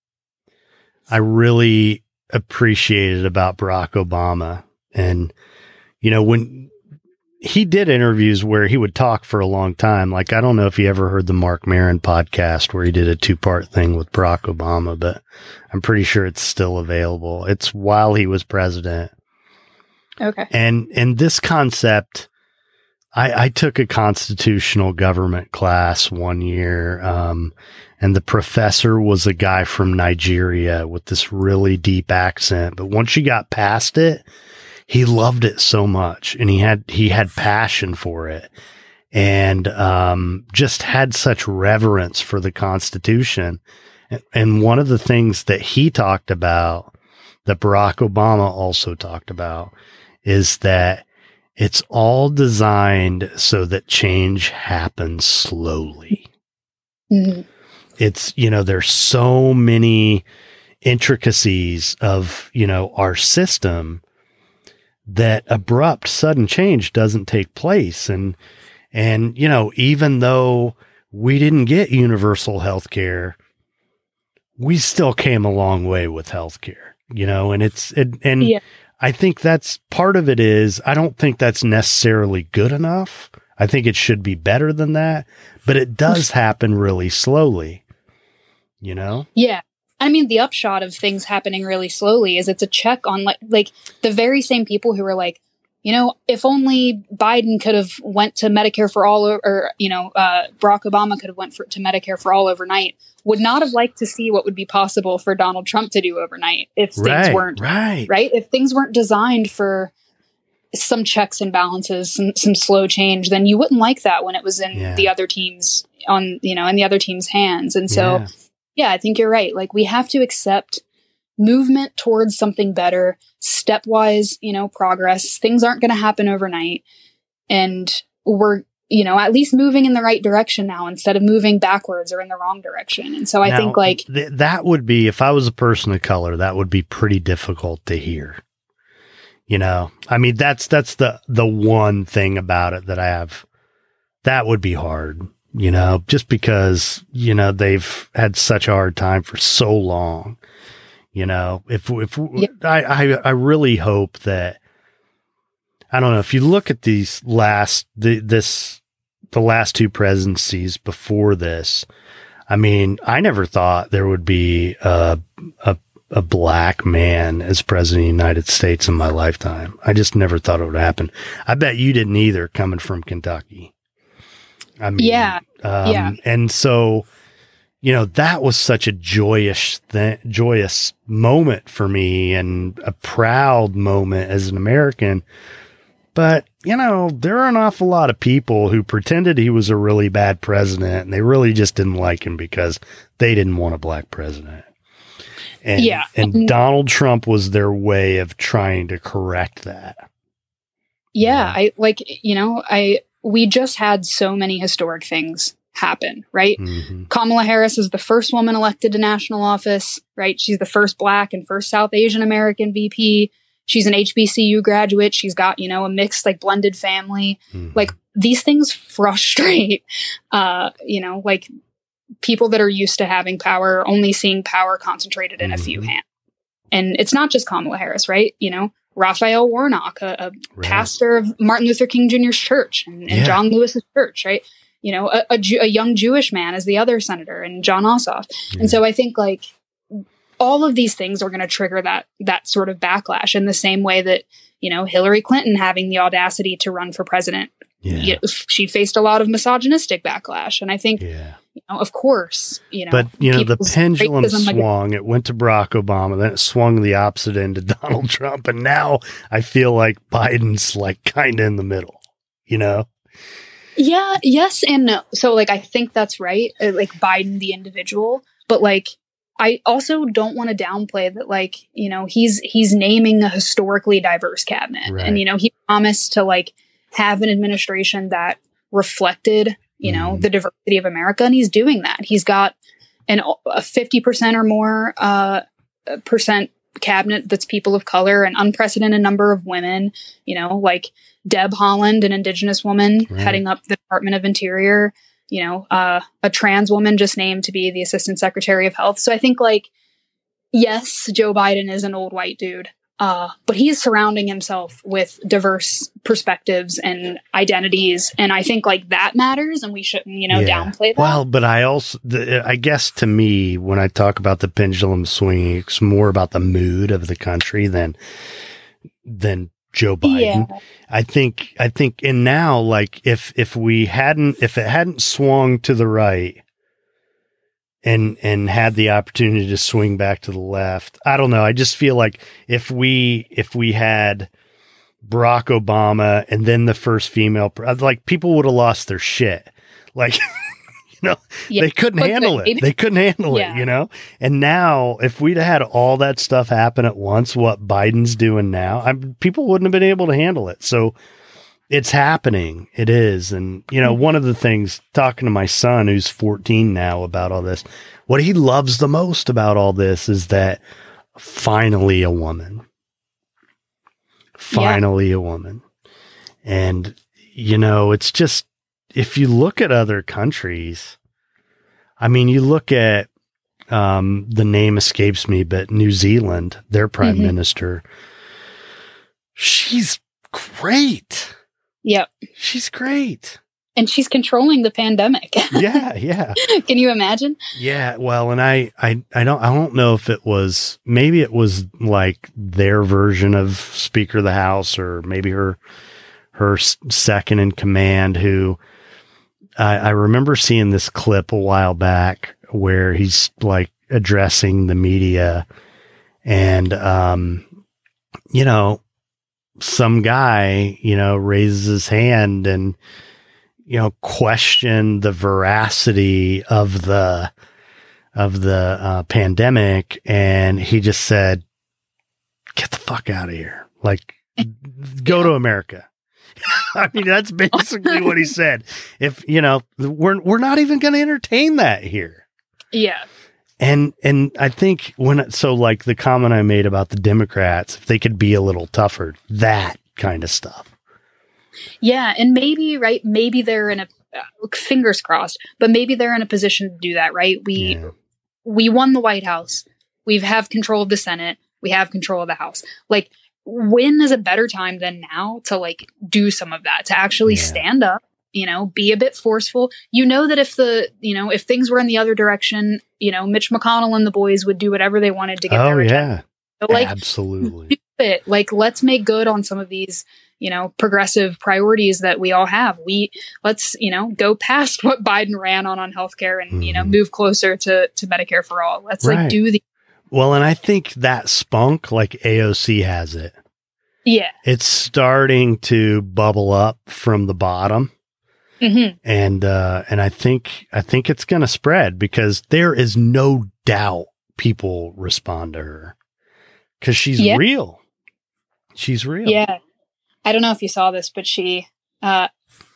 I really appreciated about Barack Obama, and, you know, when he did interviews where he would talk for a long time, like, I don't know if you ever heard the Mark Maron podcast where he did a two part thing with Barack Obama, but I'm pretty sure it's still available. It's while he was president. Okay. And, and this concept, I, I took a constitutional government class one year, um, and the professor was a guy from Nigeria with this really deep accent. But once you got past it, he loved it so much, and he had, he had passion for it, and, um, just had such reverence for the Constitution. And one of the things that he talked about that Barack Obama also talked about is that it's all designed so that change happens slowly. Mm-hmm. It's, you know, there's so many intricacies of, you know, our system that abrupt sudden change doesn't take place. And, and, you know, even though we didn't get universal health care, we still came a long way with healthcare, you know, and it's, it, and Yeah. I think that's part of it is, I don't think that's necessarily good enough. I think it should be better than that, but it does happen really slowly, you know? Yeah. I mean, the upshot of things happening really slowly is it's a check on like, like the very same people who are like, you know, if only Biden could have went to Medicare for all, or, or you know, uh, Barack Obama could have went for, to Medicare for all overnight, would not have liked to see what would be possible for Donald Trump to do overnight if things Right, weren't right. right. If things weren't designed for some checks and balances, some, some slow change, then you wouldn't like that when it was in Yeah. the other team's on, you know, in the other team's hands. And so, Yeah. yeah, I think you're right. Like we have to accept movement towards something better, stepwise, you know, progress. Things aren't going to happen overnight. And we're, you know, at least moving in the right direction now instead of moving backwards or in the wrong direction. And so I Now, think like, th- that would be, if I was a person of color, that would be pretty difficult to hear. You know, I mean, that's, that's the, the one thing about it that I have, that would be hard, you know, just because, you know, they've had such a hard time for so long. You know, if, if Yeah. I, I, I really hope that, I don't know, if you look at these last, the, this, the last two presidencies before this, I mean, I never thought there would be a, a, a black man as president of the United States in my lifetime. I just never thought it would happen. I bet you didn't either, coming from Kentucky. I mean, Yeah. um, Yeah. And so, you know, that was such a joyous, th- joyous moment for me and a proud moment as an American. But, you know, there are an awful lot of people who pretended he was a really bad president and they really just didn't like him because they didn't want a black president. And, Yeah. and Donald Trump was their way of trying to correct that. yeah, Yeah. I like, you know, I, we just had so many historic things happen, right? Mm-hmm. Kamala Harris is the first woman elected to national office, right? She's the first Black and first South Asian American V P. She's an H B C U graduate. She's got, you know, a mixed, like, blended family. Mm-hmm. Like, these things frustrate, uh, you know, like, people that are used to having power, only seeing power concentrated in Mm-hmm. a few hands. And it's not just Kamala Harris, right? You know, Raphael Warnock, a, a Right. pastor of Martin Luther King Junior's church and, and Yeah. John Lewis's church, right? You know, a, a, Jew- a young Jewish man as the other senator, and John Ossoff. Yeah. And so I think like all of these things are going to trigger that that sort of backlash in the same way that, you know, Hillary Clinton having the audacity to run for president, Yeah. you know, she faced a lot of misogynistic backlash. And I think, Yeah. you know, of course, you know, But, you know, the people's pendulum racism against- swung. It went to Barack Obama, then it swung the opposite end to Donald Trump. And now I feel like Biden's like kind of in the middle, you know? Yeah, yes and no. So like I think that's right. uh, Like Biden the individual, but like I also don't want to downplay that like, you know, he's he's naming a historically diverse cabinet. Right. And you know, he promised to like have an administration that reflected, you know, Mhm. the diversity of America, and he's doing that. He's got an a fifty percent or more uh percent cabinet that's people of color, an unprecedented number of women, you know, like Deb Haaland, an Indigenous woman Right. heading up the Department of Interior, you know, uh, a trans woman just named to be the Assistant Secretary of Health. So I think like, yes, Joe Biden is an old white dude, uh, but he's surrounding himself with diverse perspectives and identities. And I think like that matters, and we shouldn't, you know, Yeah. downplay that. Well, but I also, the, I guess to me, when I talk about the pendulum swinging, it's more about the mood of the country than, than Joe Biden. Yeah. I think, I think, and now, like, if, if we hadn't, if it hadn't swung to the right and, and had the opportunity to swing back to the left, I don't know. I just feel like if we, if we had Barack Obama and then the first female, like, people would have lost their shit. Like, You know, Yeah, they couldn't but handle they- it. They couldn't handle Yeah. it, you know? And now, if we'd had all that stuff happen at once, what Biden's doing now, I, people wouldn't have been able to handle it. So it's happening. It is. And, you know, Mhm. one of the things, talking to my son, who's fourteen now, about all this, what he loves the most about all this is that finally a woman. Finally a woman. And, you know, it's just, if you look at other countries, I mean, you look at, um, the name escapes me, but New Zealand, their prime Mhm. minister, she's great. Yep. She's great. And she's controlling the pandemic. Yeah, yeah. Can you imagine? Yeah, well, and I, I, I don't, I don't know if it was, maybe it was like their version of Speaker of the House, or maybe her, her s- second in command, who I, I remember seeing this clip a while back where he's like addressing the media, and, um, you know, some guy, you know, raises his hand and, you know, question the veracity of the, of the uh, pandemic. And he just said, get the fuck out of here. Like, go to America. I mean, that's basically what he said. If, you know, we're, we're not even going to entertain that here. Yeah. And, and I think when, so like the comment I made about the Democrats, if they could be a little tougher, that kind of stuff. Yeah. And maybe, right, maybe they're in a, uh, fingers crossed, but maybe they're in a position to do that, right? We, Yeah. we won the White House. We have control of the Senate. We have control of the House. Like, when is a better time than now to like do some of that, to actually Yeah. stand up, you know, be a bit forceful. You know that if the, you know, if things were in the other direction, you know, Mitch McConnell and the boys would do whatever they wanted to get Oh, their agenda. yeah. So, like, Absolutely. do it. Like, let's make good on some of these, you know, progressive priorities that we all have. We let's, you know, go past what Biden ran on on healthcare and, you know, Mhm. move closer to to Medicare for all. Let's Right. like do the Well, and I think that spunk, like A O C has it, yeah. it's starting to bubble up from the bottom. Mm-hmm. And, uh, and I think, I think it's going to spread, because there is no doubt people respond to her, because she's Yeah. real. She's real. Yeah. I don't know if you saw this, but she, uh,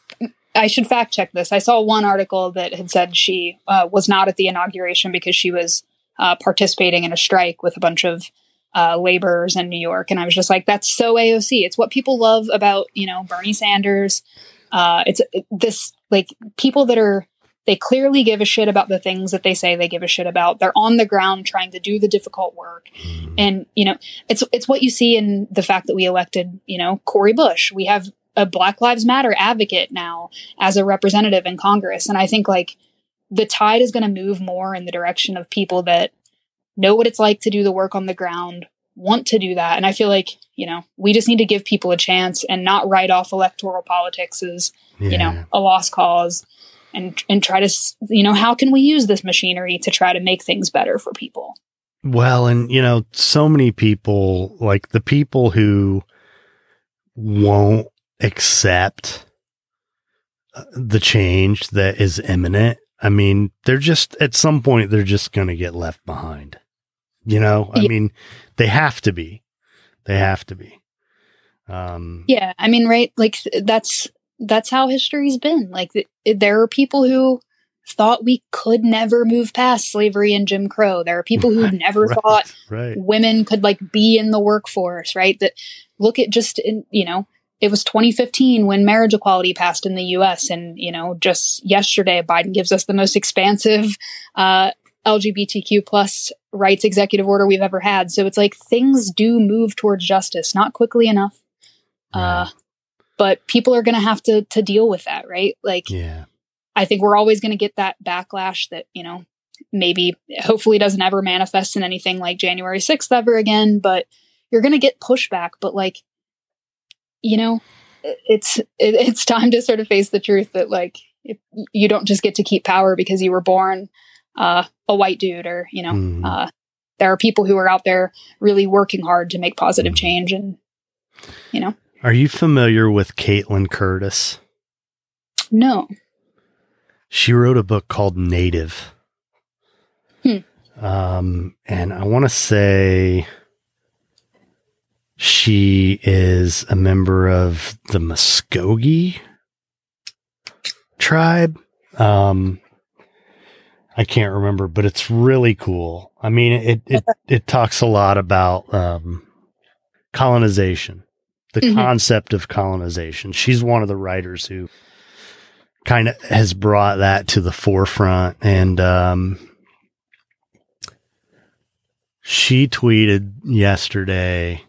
I should fact check this. I saw one article that had said she uh, was not at the inauguration because she was uh, participating in a strike with a bunch of uh, laborers in New York. And I was just like, that's so A O C. It's what people love about, you know, Bernie Sanders. Uh, it's it, this, like, people that are, they clearly give a shit about the things that they say they give a shit about. They're on the ground trying to do the difficult work. Mhm. And, you know, it's, it's what you see in the fact that we elected, you know, Cori Bush. We have a Black Lives Matter advocate now as a representative in Congress. And I think, like, the tide is going to move more in the direction of people that know what it's like to do the work on the ground, want to do that. And I feel like, you know, we just need to give people a chance and not write off electoral politics as, you know, Yeah. a lost cause, and, and try to, s- you know, how can we use this machinery to try to make things better for people? Well, and you know, so many people, like the people who won't accept uh, the change that is imminent. I mean, they're just, at some point, they're just going to get left behind. You know, I Yeah. mean, they have to be. They have to be. Um, Yeah, I mean, right? Like, th- that's that's how history's been. Like, th- there are people who thought we could never move past slavery and Jim Crow. There are people who Right, never right, thought right. women could like be in the workforce. Right? That look at just in, you know, it was twenty fifteen when marriage equality passed in the U S, and you know, just yesterday, Biden gives us the most expansive uh, L G B T Q plus rights executive order we've ever had. So it's like things do move towards justice, not quickly enough. Uh, Right. but people are going to have to to deal with that, right? Like, Yeah. I think we're always going to get that backlash that, you know, maybe hopefully doesn't ever manifest in anything like January sixth ever again, but you're going to get pushback. But like, you know, it- it's it, it's time to sort of face the truth that like if you don't just get to keep power because you were born uh, a white dude, or you know, Mhm. uh, there are people who are out there really working hard to make positive Mhm. change, and you know, Are you familiar with Caitlin Curtis? no. She wrote a book called Native. Hmm. Um, and I want to say she is a member of the Muskogee tribe. Um, I can't remember, but it's really cool. I mean, it, it, it talks a lot about, um, colonization, the mm-hmm. concept of colonization. She's one of the writers who kind of has brought that to the forefront. And, um, she tweeted yesterday,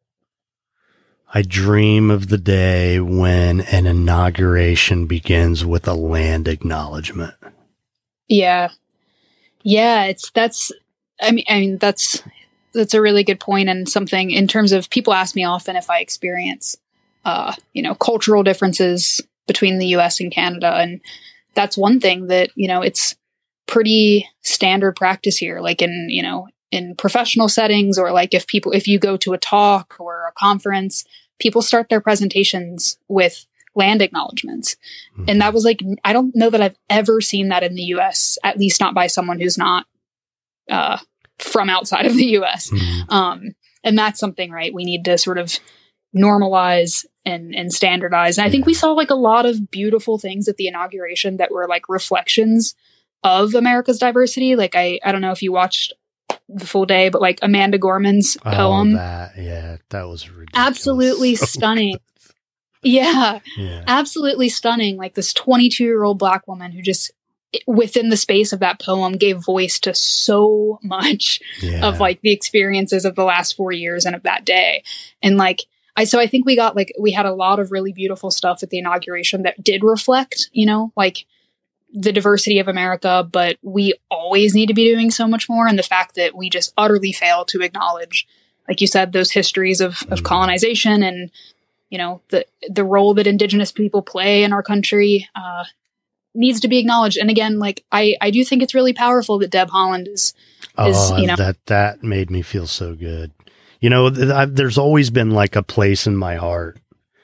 I dream of the day when an inauguration begins with a land acknowledgement. Yeah. Yeah. It's, that's, I mean, I mean, that's, that's a really good point, and something in terms of people ask me often if I experience, uh, you know, cultural differences between the U S and Canada. And that's one thing that, you know, it's pretty standard practice here, like in, you know, in professional settings, or like if people, if you go to a talk or a conference, people start their presentations with land acknowledgements. Mm-hmm. And that was like, I don't know that I've ever seen that in the U S, at least not by someone who's not, uh, from outside of the U S. Mm-hmm. Um, and that's something, right, we need to sort of normalize and, and standardize. And I think we saw like a lot of beautiful things at the inauguration that were like reflections of America's diversity. Like, I, I don't know if you watched the full day, but like Amanda Gorman's oh, poem. That, yeah, that was ridiculous. Absolutely so stunning. Yeah, yeah, absolutely stunning. Like this twenty-two year old Black woman who just, within the space of that poem, gave voice to so much yeah. of like the experiences of the last four years and of that day. And like, I, so I think we got like, we had a lot of really beautiful stuff at the inauguration that did reflect, you know, like the diversity of America, but we always need to be doing so much more. And the fact that we just utterly fail to acknowledge, like you said, those histories of, of colonization and, you know, the, the role that Indigenous people play in our country, uh, needs to be acknowledged. And again, like I, I do think it's really powerful that Deb Haaland is, is oh, you know, that, that made me feel so good. You know, th- I've, there's always been like a place in my heart.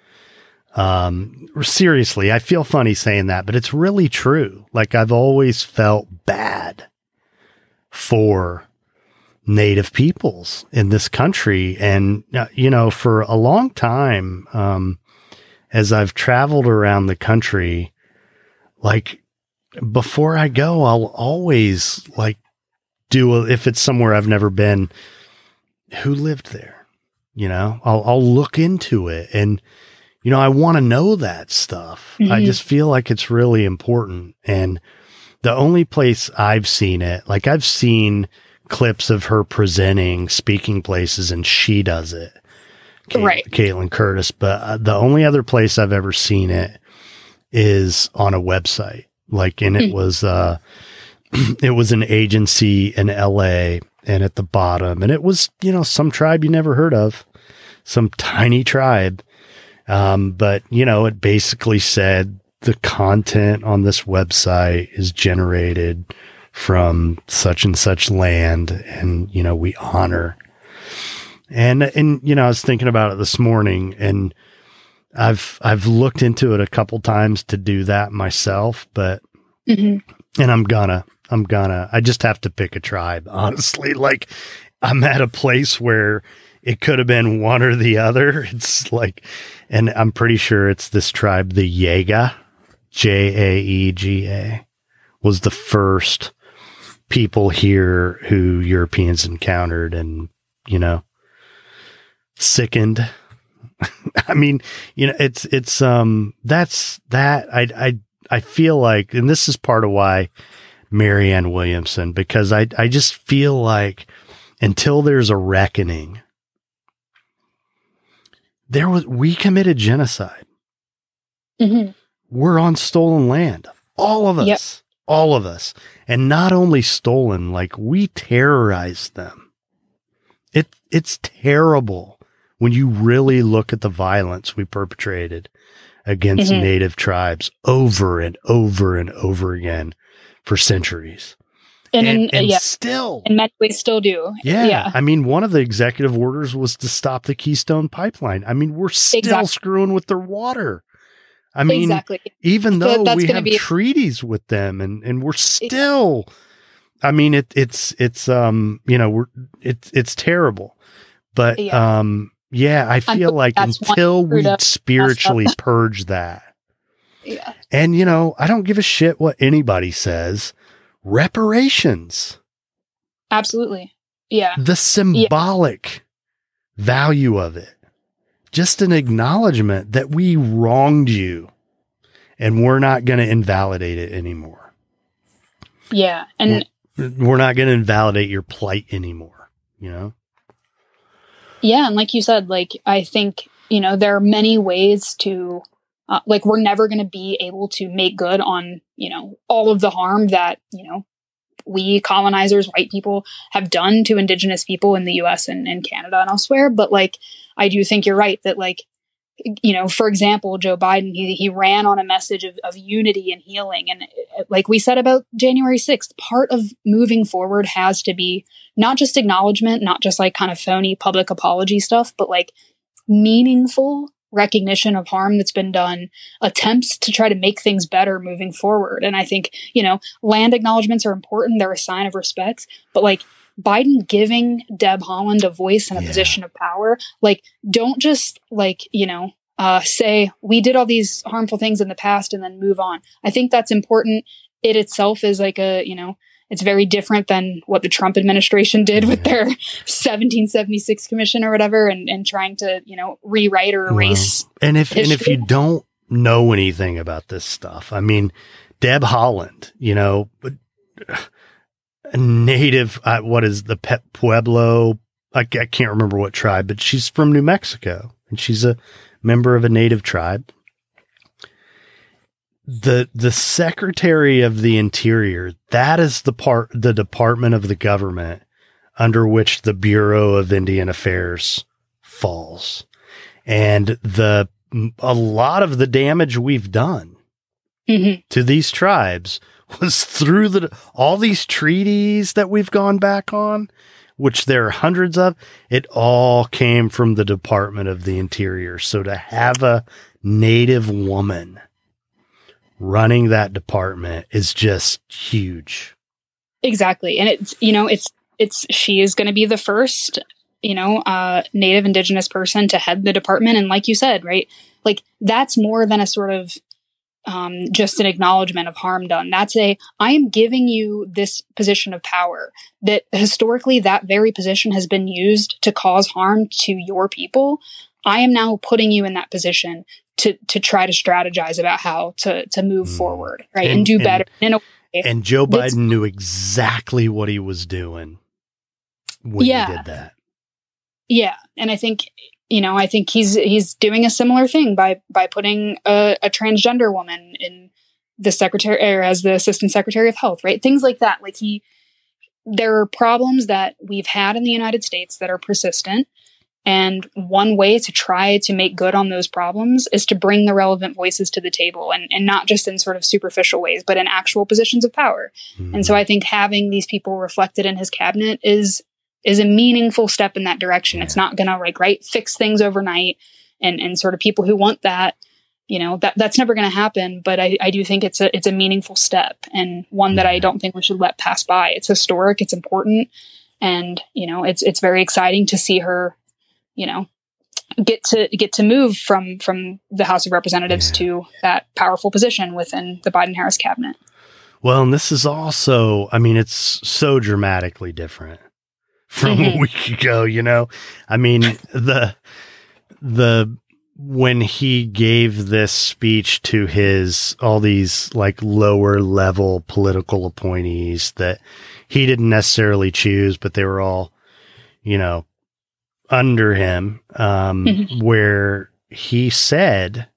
Um, seriously, I feel funny saying that, but it's really true. Like I've always felt bad for Native peoples in this country. And, uh, you know, for a long time, um, as I've traveled around the country, like before I go, I'll always like do a, if it's somewhere I've never been, who lived there, you know, I'll, I'll look into it. And, you know, I want to know that stuff. Mm-hmm. I just feel like it's really important. And the only place I've seen it, like I've seen clips of her presenting speaking places and she does it. Cait- right. Caitlin Curtis. But uh, the only other place I've ever seen it is on a website. Like, and it mm-hmm. was, uh, it was an agency in L A, and at the bottom, and it was, you know, some tribe you never heard of, some tiny tribe. Um, but you know, it basically said the content on this website is generated from such and such land, and, you know, we honor. And, and, you know, I was thinking about it this morning, and I've, I've looked into it a couple times to do that myself, but, mm-hmm. and I'm gonna, I'm gonna, I just have to pick a tribe, honestly. Like I'm at a place where it could have been one or the other. It's like, and I'm pretty sure it's this tribe, the Jaega, J A E G A, was the first people here who Europeans encountered and, you know, sickened. I mean, you know, it's, it's, um, that's that I, I, I feel like, and this is part of why Marianne Williamson, because I, I just feel like until there's a reckoning, there was, we committed genocide. Mm-hmm. We're on stolen land. All of us, yep. all of us. And not only stolen, like we terrorized them. It, it's terrible when you really look at the violence we perpetrated against mm-hmm. Native tribes over and over and over again for centuries. And, and, in, and yeah. still, and many ways still do. Yeah, yeah. I mean, one of the executive orders was to stop the Keystone Pipeline. I mean, we're still exactly. screwing with their water. I mean, exactly. even though that's we gonna have be- treaties with them and, and we're still, I mean, it, it's, it's, um, you know, we're, it's, it's terrible, but, Yeah. um, yeah, I feel like that's one until we screwed up, spiritually messed up. purge that, Yeah. and, you know, I don't give a shit what anybody says, reparations, Absolutely. Yeah. the symbolic value of it, just an acknowledgement that we wronged you and we're not going to invalidate it anymore. Yeah. And We're not going to invalidate your plight anymore, you know? yeah. And like you said, like, I think, you know, there are many ways to, uh, like, we're never going to be able to make good on, you know, all of the harm that, you know, we colonizers, white people, have done to indigenous people in the U S and, and Canada and elsewhere. But like, I do think you're right that, like, you know, for example, Joe Biden, he, he ran on a message of, of unity and healing. And like we said about January sixth, part of moving forward has to be not just acknowledgement, not just like kind of phony public apology stuff, but like meaningful recognition of harm that's been done, attempts to try to make things better moving forward. And I think, you know, land acknowledgements are important. They're a sign of respect, but like Biden giving Deb Haaland a voice and a Yeah. position of power, like, don't just like, you know, uh, say we did all these harmful things in the past and then move on. I think that's important. It itself is like a, you know, it's very different than what the Trump administration did with their seventeen seventy-six commission or whatever, and, and trying to, you know, rewrite or erase. Well, and if, and if history. you don't know anything about this stuff, I mean, Deb Haaland, you know, a native, uh, what is the Pet Pueblo? I, I can't remember what tribe, but she's from New Mexico and she's a member of a native tribe. The, the Secretary of the Interior, that is the part, the department of the government under which the Bureau of Indian Affairs falls. And the, a lot of the damage we've done Mm-hmm. to these tribes was through the, all these treaties that we've gone back on, which there are hundreds of. It all came from the Department of the Interior. So to have a Native woman running that department is just huge. Exactly. And it's, you know, it's, it's, she is going to be the first, you know, uh, Native Indigenous person to head the department. And like you said, right, like that's more than a sort of, um, just an acknowledgement of harm done. That's a, I am giving you this position of power that historically that very position has been used to cause harm to your people. I am now putting you in that position to, to try to strategize about how to, to move mm. forward, right. And, and do and, better in a way. And Joe Biden knew exactly what he was doing when yeah. he did that. Yeah. And I think, you know, I think he's, he's doing a similar thing by, by putting a, a transgender woman in the secretary or as the assistant secretary of health, right. Things like that. Like he, there are problems that we've had in the United States that are persistent. And one way to try to make good on those problems is to bring the relevant voices to the table, and, and not just in sort of superficial ways, but in actual positions of power. Mm-hmm. And so I think having these people reflected in his cabinet is is a meaningful step in that direction. Yeah. It's not going to like, right, fix things overnight. And, and sort of people who want that, you know, that that's never going to happen. But I, I do think it's a, it's a meaningful step, and one that yeah. I don't think we should let pass by. It's historic. It's important. And, you know, it's, it's very exciting to see her, you know, get to get to move from from the House of Representatives yeah. to that powerful position within the Biden-Harris cabinet. Well, and this is also, I mean, it's so dramatically different from mm-hmm. a week ago, you know? I mean, the, the, when he gave this speech to his, all these like lower level political appointees that he didn't necessarily choose, but they were all, you know, under him, um, mm-hmm. where he said,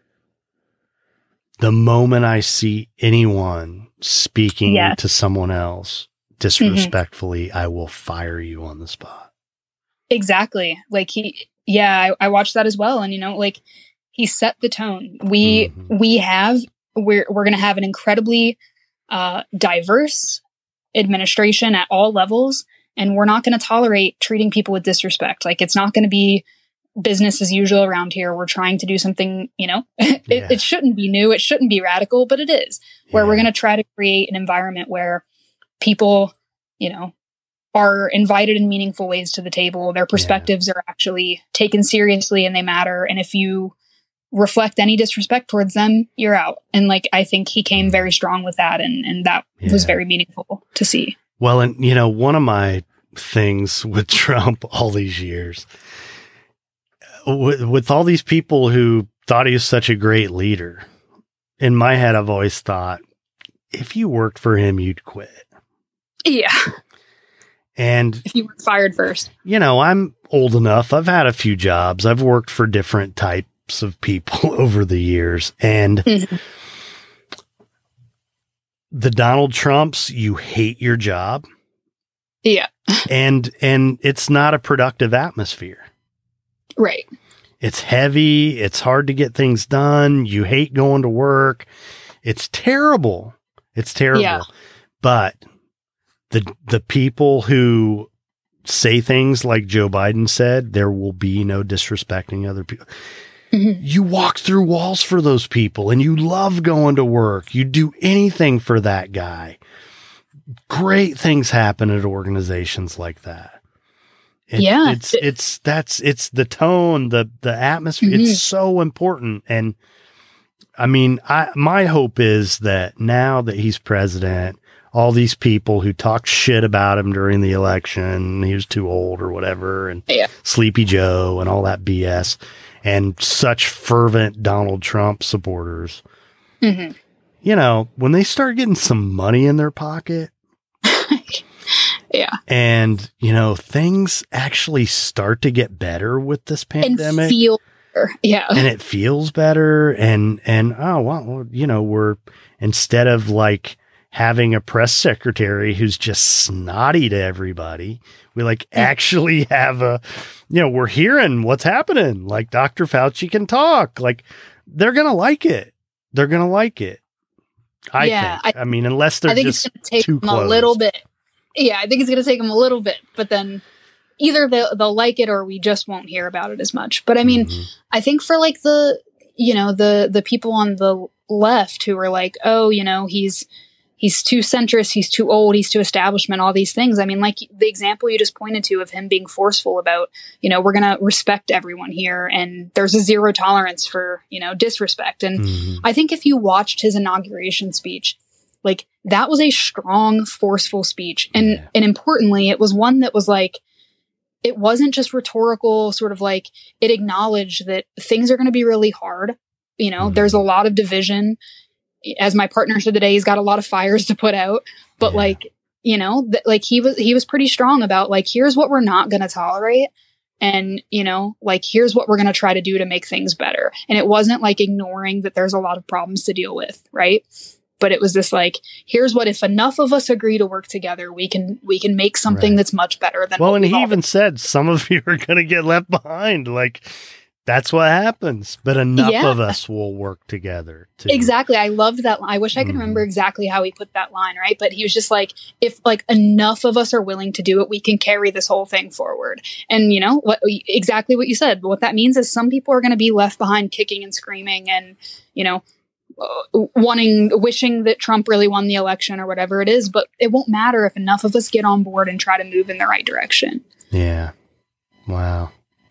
the moment I see anyone speaking yeah. to someone else disrespectfully, mm-hmm. I will fire you on the spot. Exactly. Like he, yeah, I, I watched that as well. And, you know, like he set the tone. We, mm-hmm. we have, we're, we're going to have an incredibly, uh, diverse administration at all levels. And we're not going to tolerate treating people with disrespect. Like, it's not going to be business as usual around here. We're trying to do something, you know, it, Yeah. it shouldn't be new. It shouldn't be radical, but it is, where Yeah. we're going to try to create an environment where people, you know, are invited in meaningful ways to the table. Their perspectives yeah. are actually taken seriously and they matter. And if you reflect any disrespect towards them, you're out. And like, I think he came very strong with that. And, and that yeah. was very meaningful to see. Well, and you know, one of my things with Trump all these years, with, with all these people who thought he was such a great leader, in my head, I've always thought, if you worked for him, you'd quit. Yeah. And if you were fired first, you know, I'm old enough. I've had a few jobs. I've worked for different types of people over the years. And mm-hmm. the Donald Trumps, you hate your job. Yeah. and, and it's not a productive atmosphere. Right. It's heavy. It's hard to get things done. You hate going to work. It's terrible. It's terrible. Yeah. But the the people who say things like Joe Biden said, there will be no disrespecting other people. Mm-hmm. You walk through walls for those people and you love going to work. You do anything for that guy. Great things happen at organizations like that. It, yeah. It's, it's, that's, it's the tone, the, the atmosphere. Mm-hmm. It's so important. And I mean, I, my hope is that now that he's president, all these people who talked shit about him during the election, he was too old or whatever, and yeah. Sleepy Joe and all that B S, and such fervent Donald Trump supporters, mm-hmm. you know, when they start getting some money in their pocket, yeah, and, you know, things actually start to get better with this pandemic. And feel better. Yeah. And it feels better. And, and, oh, well, you know, we're, instead of like having a press secretary who's just snotty to everybody, we like actually have a, you know, we're hearing what's happening. Like Doctor Fauci can talk. Like they're going to like it. They're going to like it. I yeah, think. I, I mean, unless they're I think just it's going to take too them close. a little bit. Yeah, I think it's going to take them a little bit, but then either they'll, they'll like it or we just won't hear about it as much. But I mean, mm-hmm. I think for like the, you know, the, the people on the left who are like, oh, you know, he's, he's too centrist, he's too old, he's too establishment, all these things. I mean, like the example you just pointed to of him being forceful about, you know, we're going to respect everyone here and there's a zero tolerance for, you know, disrespect. And mm-hmm. I think if you watched his inauguration speech, like that was a strong, forceful speech. And, yeah. and importantly, it was one that was like, it wasn't just rhetorical, sort of like it acknowledged that things are going to be really hard. You know, mm-hmm. there's a lot of division. As my partner said today, he's got a lot of fires to put out, but yeah. like, you know, th- like he was, he was pretty strong about like, here's what we're not going to tolerate. And, you know, like, here's what we're going to try to do to make things better. And it wasn't like ignoring that there's a lot of problems to deal with. Right. But it was this like, here's what, if enough of us agree to work together, we can, we can make something right. that's much better than. Well, and he even said some of you are going to get left behind. Like, that's what happens. But enough yeah. of us will work together. To- exactly. I loved that. I wish I could mm-hmm. remember exactly how he put that line. Right. But he was just like, if like enough of us are willing to do it, we can carry this whole thing forward. And you know what, exactly what you said. But what that means is some people are going to be left behind kicking and screaming and, you know, Uh, wanting, wishing that Trump really won the election or whatever it is, but it won't matter if enough of us get on board and try to move in the right direction. Yeah. Wow.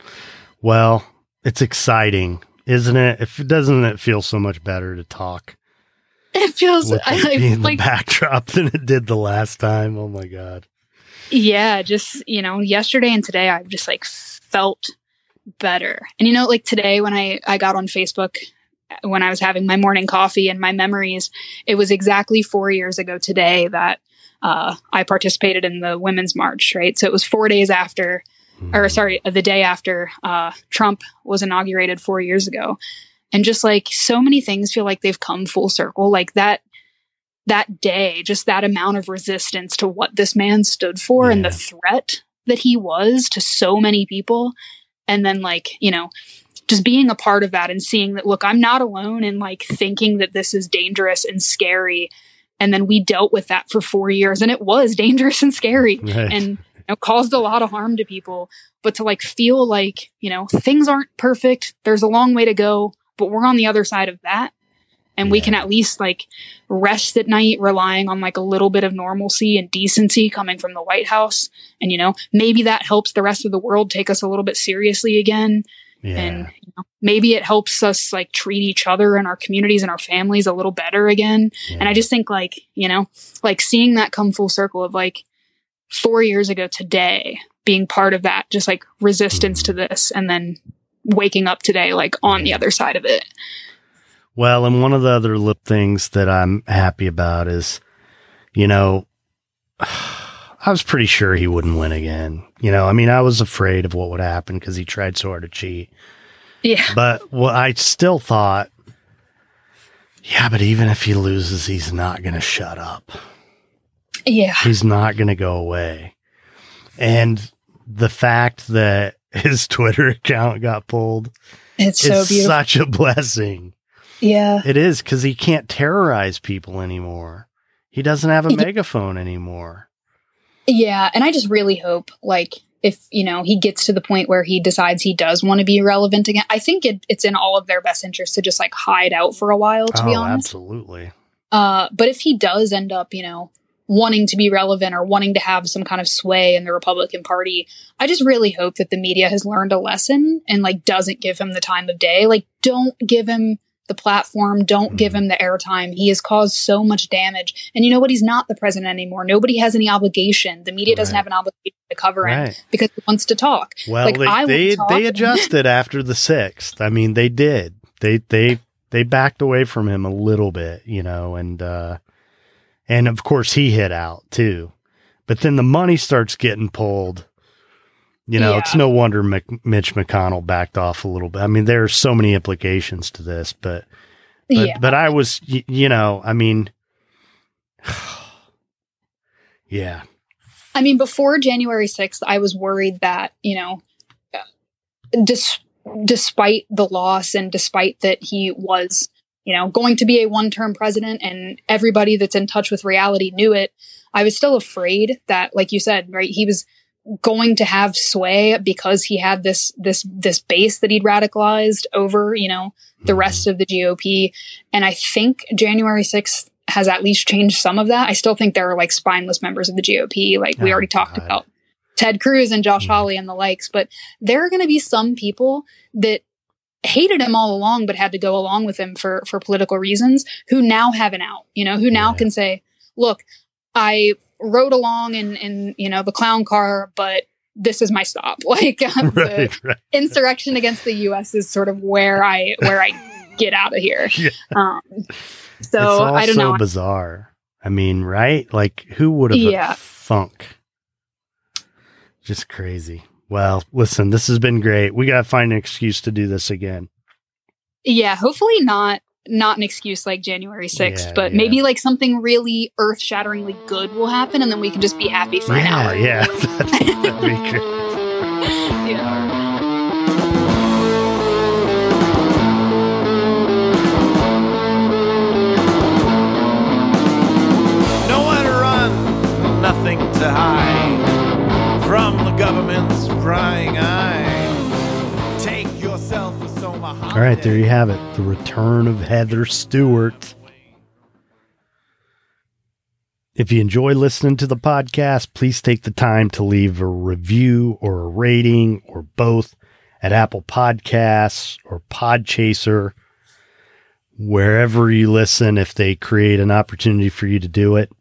Well, it's exciting, isn't it? If it doesn't it feel so much better to talk? It feels with I, I, in like the backdrop than it did the last time. Oh my God. Yeah. Just, you know, yesterday and today I've just like felt better. And, you know, like today when I, I got on Facebook, when I was having my morning coffee and my memories, it was exactly four years ago today that uh, I participated in the Women's March, right? So it was four days after, mm. or sorry, the day after uh, Trump was inaugurated four years ago. And just like so many things feel like they've come full circle. Like that, that day, just that amount of resistance to what this man stood for yeah. and the threat that he was to so many people. And then like, you know, just being a part of that and seeing that, look, I'm not alone in like thinking that this is dangerous and scary. And then we dealt with that for four years and it was dangerous and scary. Right. And know, caused a lot of harm to people, but to like feel like, you know, things aren't perfect. There's a long way to go, but we're on the other side of that. And yeah. we can at least like rest at night relying on like a little bit of normalcy and decency coming from the White House. And, you know, maybe that helps the rest of the world take us a little bit seriously again. Yeah. And you know, maybe it helps us like treat each other and our communities and our families a little better again. Yeah. And I just think like, you know, like seeing that come full circle of like four years ago today, being part of that, just like resistance mm-hmm. to this, and then waking up today, like on yeah. the other side of it. Well, and one of the other little things that I'm happy about is, you know, I was pretty sure he wouldn't win again. You know, I mean, I was afraid of what would happen because he tried so hard to cheat. Yeah. But well, I still thought, yeah, but even if he loses, he's not going to shut up. Yeah. He's not going to go away. And the fact that his Twitter account got pulled, it's so is beautiful. Such a blessing. Yeah. It is, because he can't terrorize people anymore. He doesn't have a yeah. megaphone anymore. Yeah, and I just really hope, like, if, you know, he gets to the point where he decides he does want to be relevant again, I think it, it's in all of their best interest to just, like, hide out for a while, to oh, be honest. Absolutely. Uh, but if he does end up, you know, wanting to be relevant or wanting to have some kind of sway in the Republican Party, I just really hope that the media has learned a lesson and, like, doesn't give him the time of day. Like, don't give him the platform. Don't mm. give him the airtime. He has caused so much damage. And you know what? He's not the president anymore. Nobody has any obligation. The media doesn't right. have an obligation to cover right. him because he wants to talk. Well, like, they I they, talk. they adjusted after the sixth. I mean, they did. They they they backed away from him a little bit, you know, and uh, and of course he hit out too. But then the money starts getting pulled. You know, yeah. it's no wonder Mc, Mitch McConnell backed off a little bit. I mean, there are so many implications to this, but, but, yeah. but I was, you, you know, I mean, yeah. I mean, before January sixth, I was worried that, you know, dis- despite the loss and despite that he was, you know, going to be a one-term president and everybody that's in touch with reality knew it, I was still afraid that, like you said, right, he was going to have sway because he had this this this base that he'd radicalized over, you know, the rest of the G O P. And I think January sixth has at least changed some of that. I still think there are like spineless members of the G O P, like we oh, already talked God. about Ted Cruz and Josh mm. Hawley and the likes, but there are going to be some people that hated him all along but had to go along with him for for political reasons, who now have an out, you know, who now yeah. can say, look, I rode along in, in, you know, the clown car, but this is my stop. Like um, right, the right. insurrection against the U S is sort of where I, where I get out of here. Yeah. Um, so it's all I don't so know. Bizarre. I mean, right? Like who would have yeah. thunk? Just crazy. Well, listen, this has been great. We got to find an excuse to do this again. Yeah. Hopefully not. Not an excuse like January sixth, yeah, but yeah. maybe like something really earth-shatteringly good will happen, and then we can just be happy for an yeah, hour. Yeah, that'd, that'd be great. Yeah. Nowhere to run, nothing to hide from the government's prying eye. Take yourself a soma holiday. All right, there you have it. The return of Heather Stewart. If you enjoy listening to the podcast, please take the time to leave a review or a rating or both at Apple Podcasts or Podchaser, wherever you listen, if they create an opportunity for you to do it.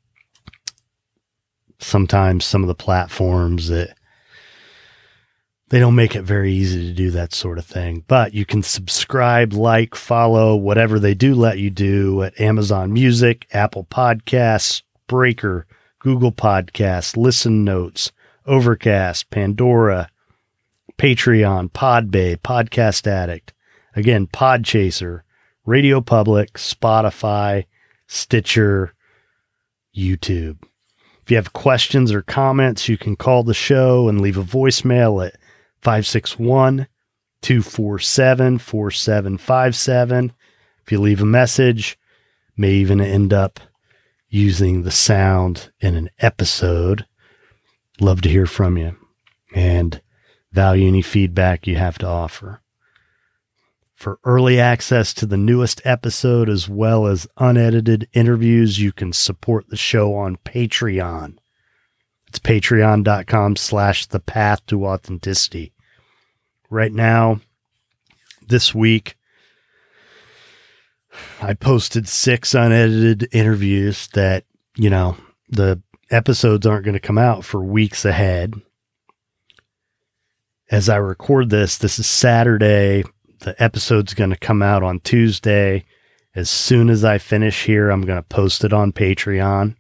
Sometimes some of the platforms that they don't make it very easy to do that sort of thing, but you can subscribe, like, follow, whatever they do let you do at Amazon Music, Apple Podcasts, Breaker, Google Podcasts, Listen Notes, Overcast, Pandora, Patreon, Podbay, Podcast Addict, again, Podchaser, Radio Public, Spotify, Stitcher, YouTube. If you have questions or comments, you can call the show and leave a voicemail at five six one, two four seven, four seven five seven. If you leave a message, may even end up using the sound in an episode. Love to hear from you and value any feedback you have to offer. For early access to the newest episode as well as unedited interviews, you can support the show on Patreon. It's patreon.com slash the path to authenticity. Right now, this week, I posted six unedited interviews that, you know, the episodes aren't going to come out for weeks ahead. As I record this, this is Saturday. The episode's going to come out on Tuesday. As soon as I finish here, I'm going to post it on Patreon.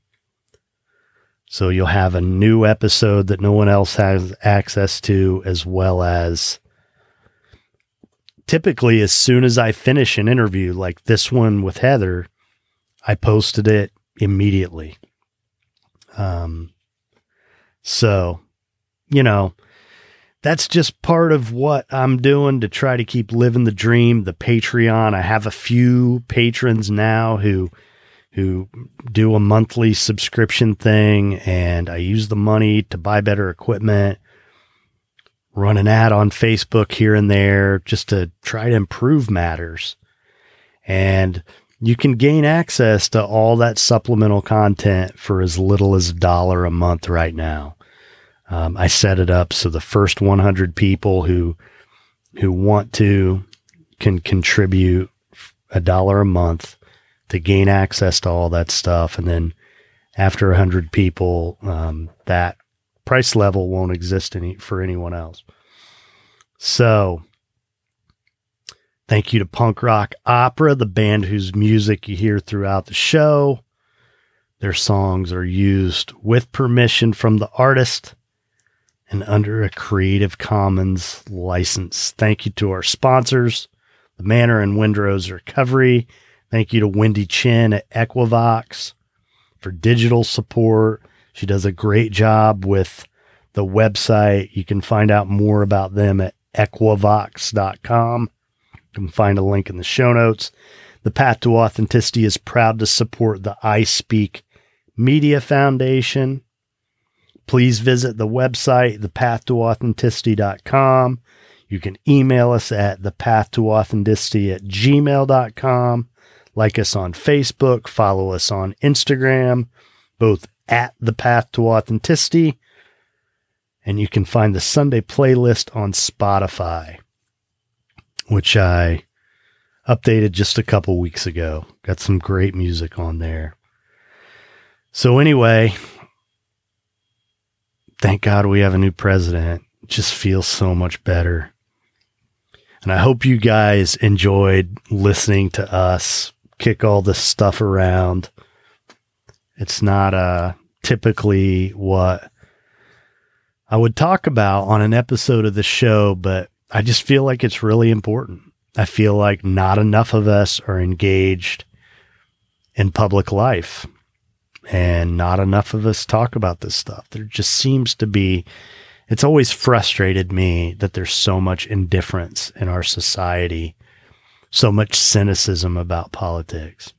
So you'll have a new episode that no one else has access to, as well as typically as soon as I finish an interview like this one with Heather, I posted it immediately. Um, so, you know, that's just part of what I'm doing to try to keep living the dream, the Patreon. I have a few patrons now who who do a monthly subscription thing, and I use the money to buy better equipment, run an ad on Facebook here and there just to try to improve matters. And you can gain access to all that supplemental content for as little as a dollar a month right now. Um, I set it up so the first one hundred people who who want to can contribute a dollar a month to gain access to all that stuff. And then after one hundred people, um, that price level won't exist any for anyone else. So thank you to Punk Rock Opera, the band whose music you hear throughout the show. Their songs are used with permission from the artist and under a Creative Commons license. Thank you to our sponsors, the Manor and Windrose Recovery. Thank you to Wendy Chin at Equivox for digital support. She does a great job with the website. You can find out more about them at equivox dot com. You can find a link in the show notes. The Path to Authenticity is proud to support the I Speak Media Foundation. Please visit the website, the path to authenticity dot com. You can email us at the path to authenticity at gmail dot com. Like us on Facebook, follow us on Instagram, both at the Path to Authenticity. And you can find the Sunday playlist on Spotify, which I updated just a couple weeks ago. Got some great music on there. So anyway, thank God we have a new president. It just feels so much better. And I hope you guys enjoyed listening to us kick all this stuff around. It's not uh, typically what I would talk about on an episode of the show, but I just feel like it's really important. I feel like not enough of us are engaged in public life, and not enough of us talk about this stuff. There just seems to be, it's always frustrated me that there's so much indifference in our society, so much cynicism about politics.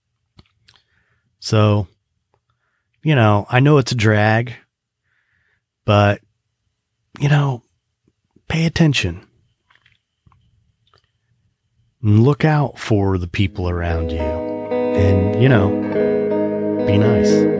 So, you know, I know it's a drag, but, you know, pay attention. And look out for the people around you. And, you know, be nice.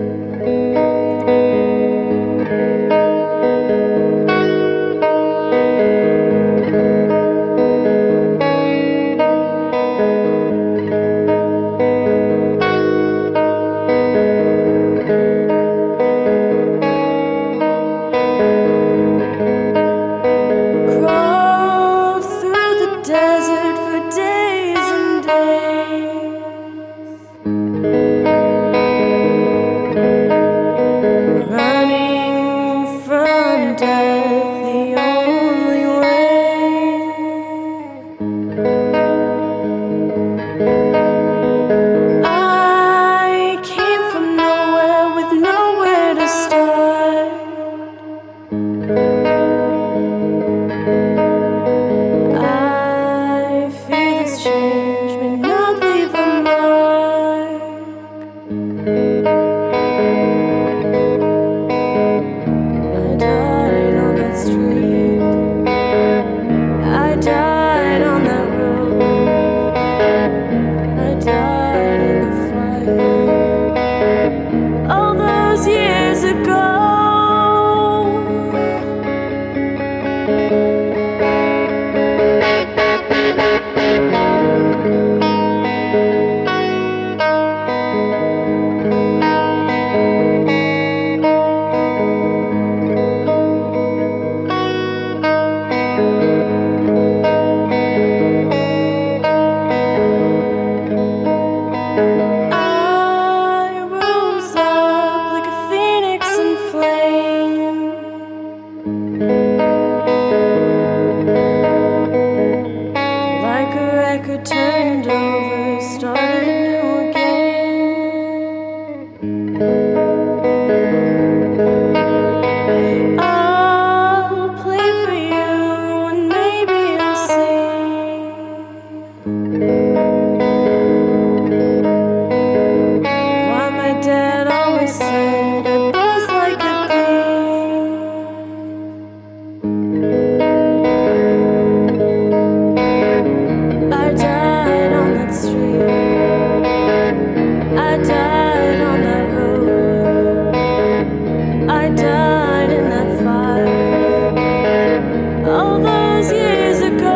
died in that fire all those years ago.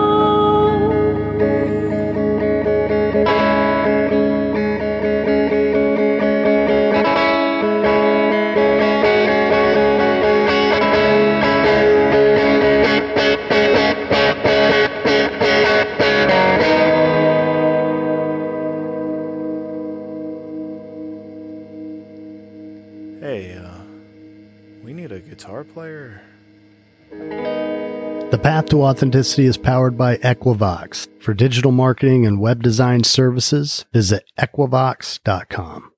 Hey, uh, we need a guitar player. The Path to Authenticity is powered by Equivox. For digital marketing and web design services, visit equivox dot com.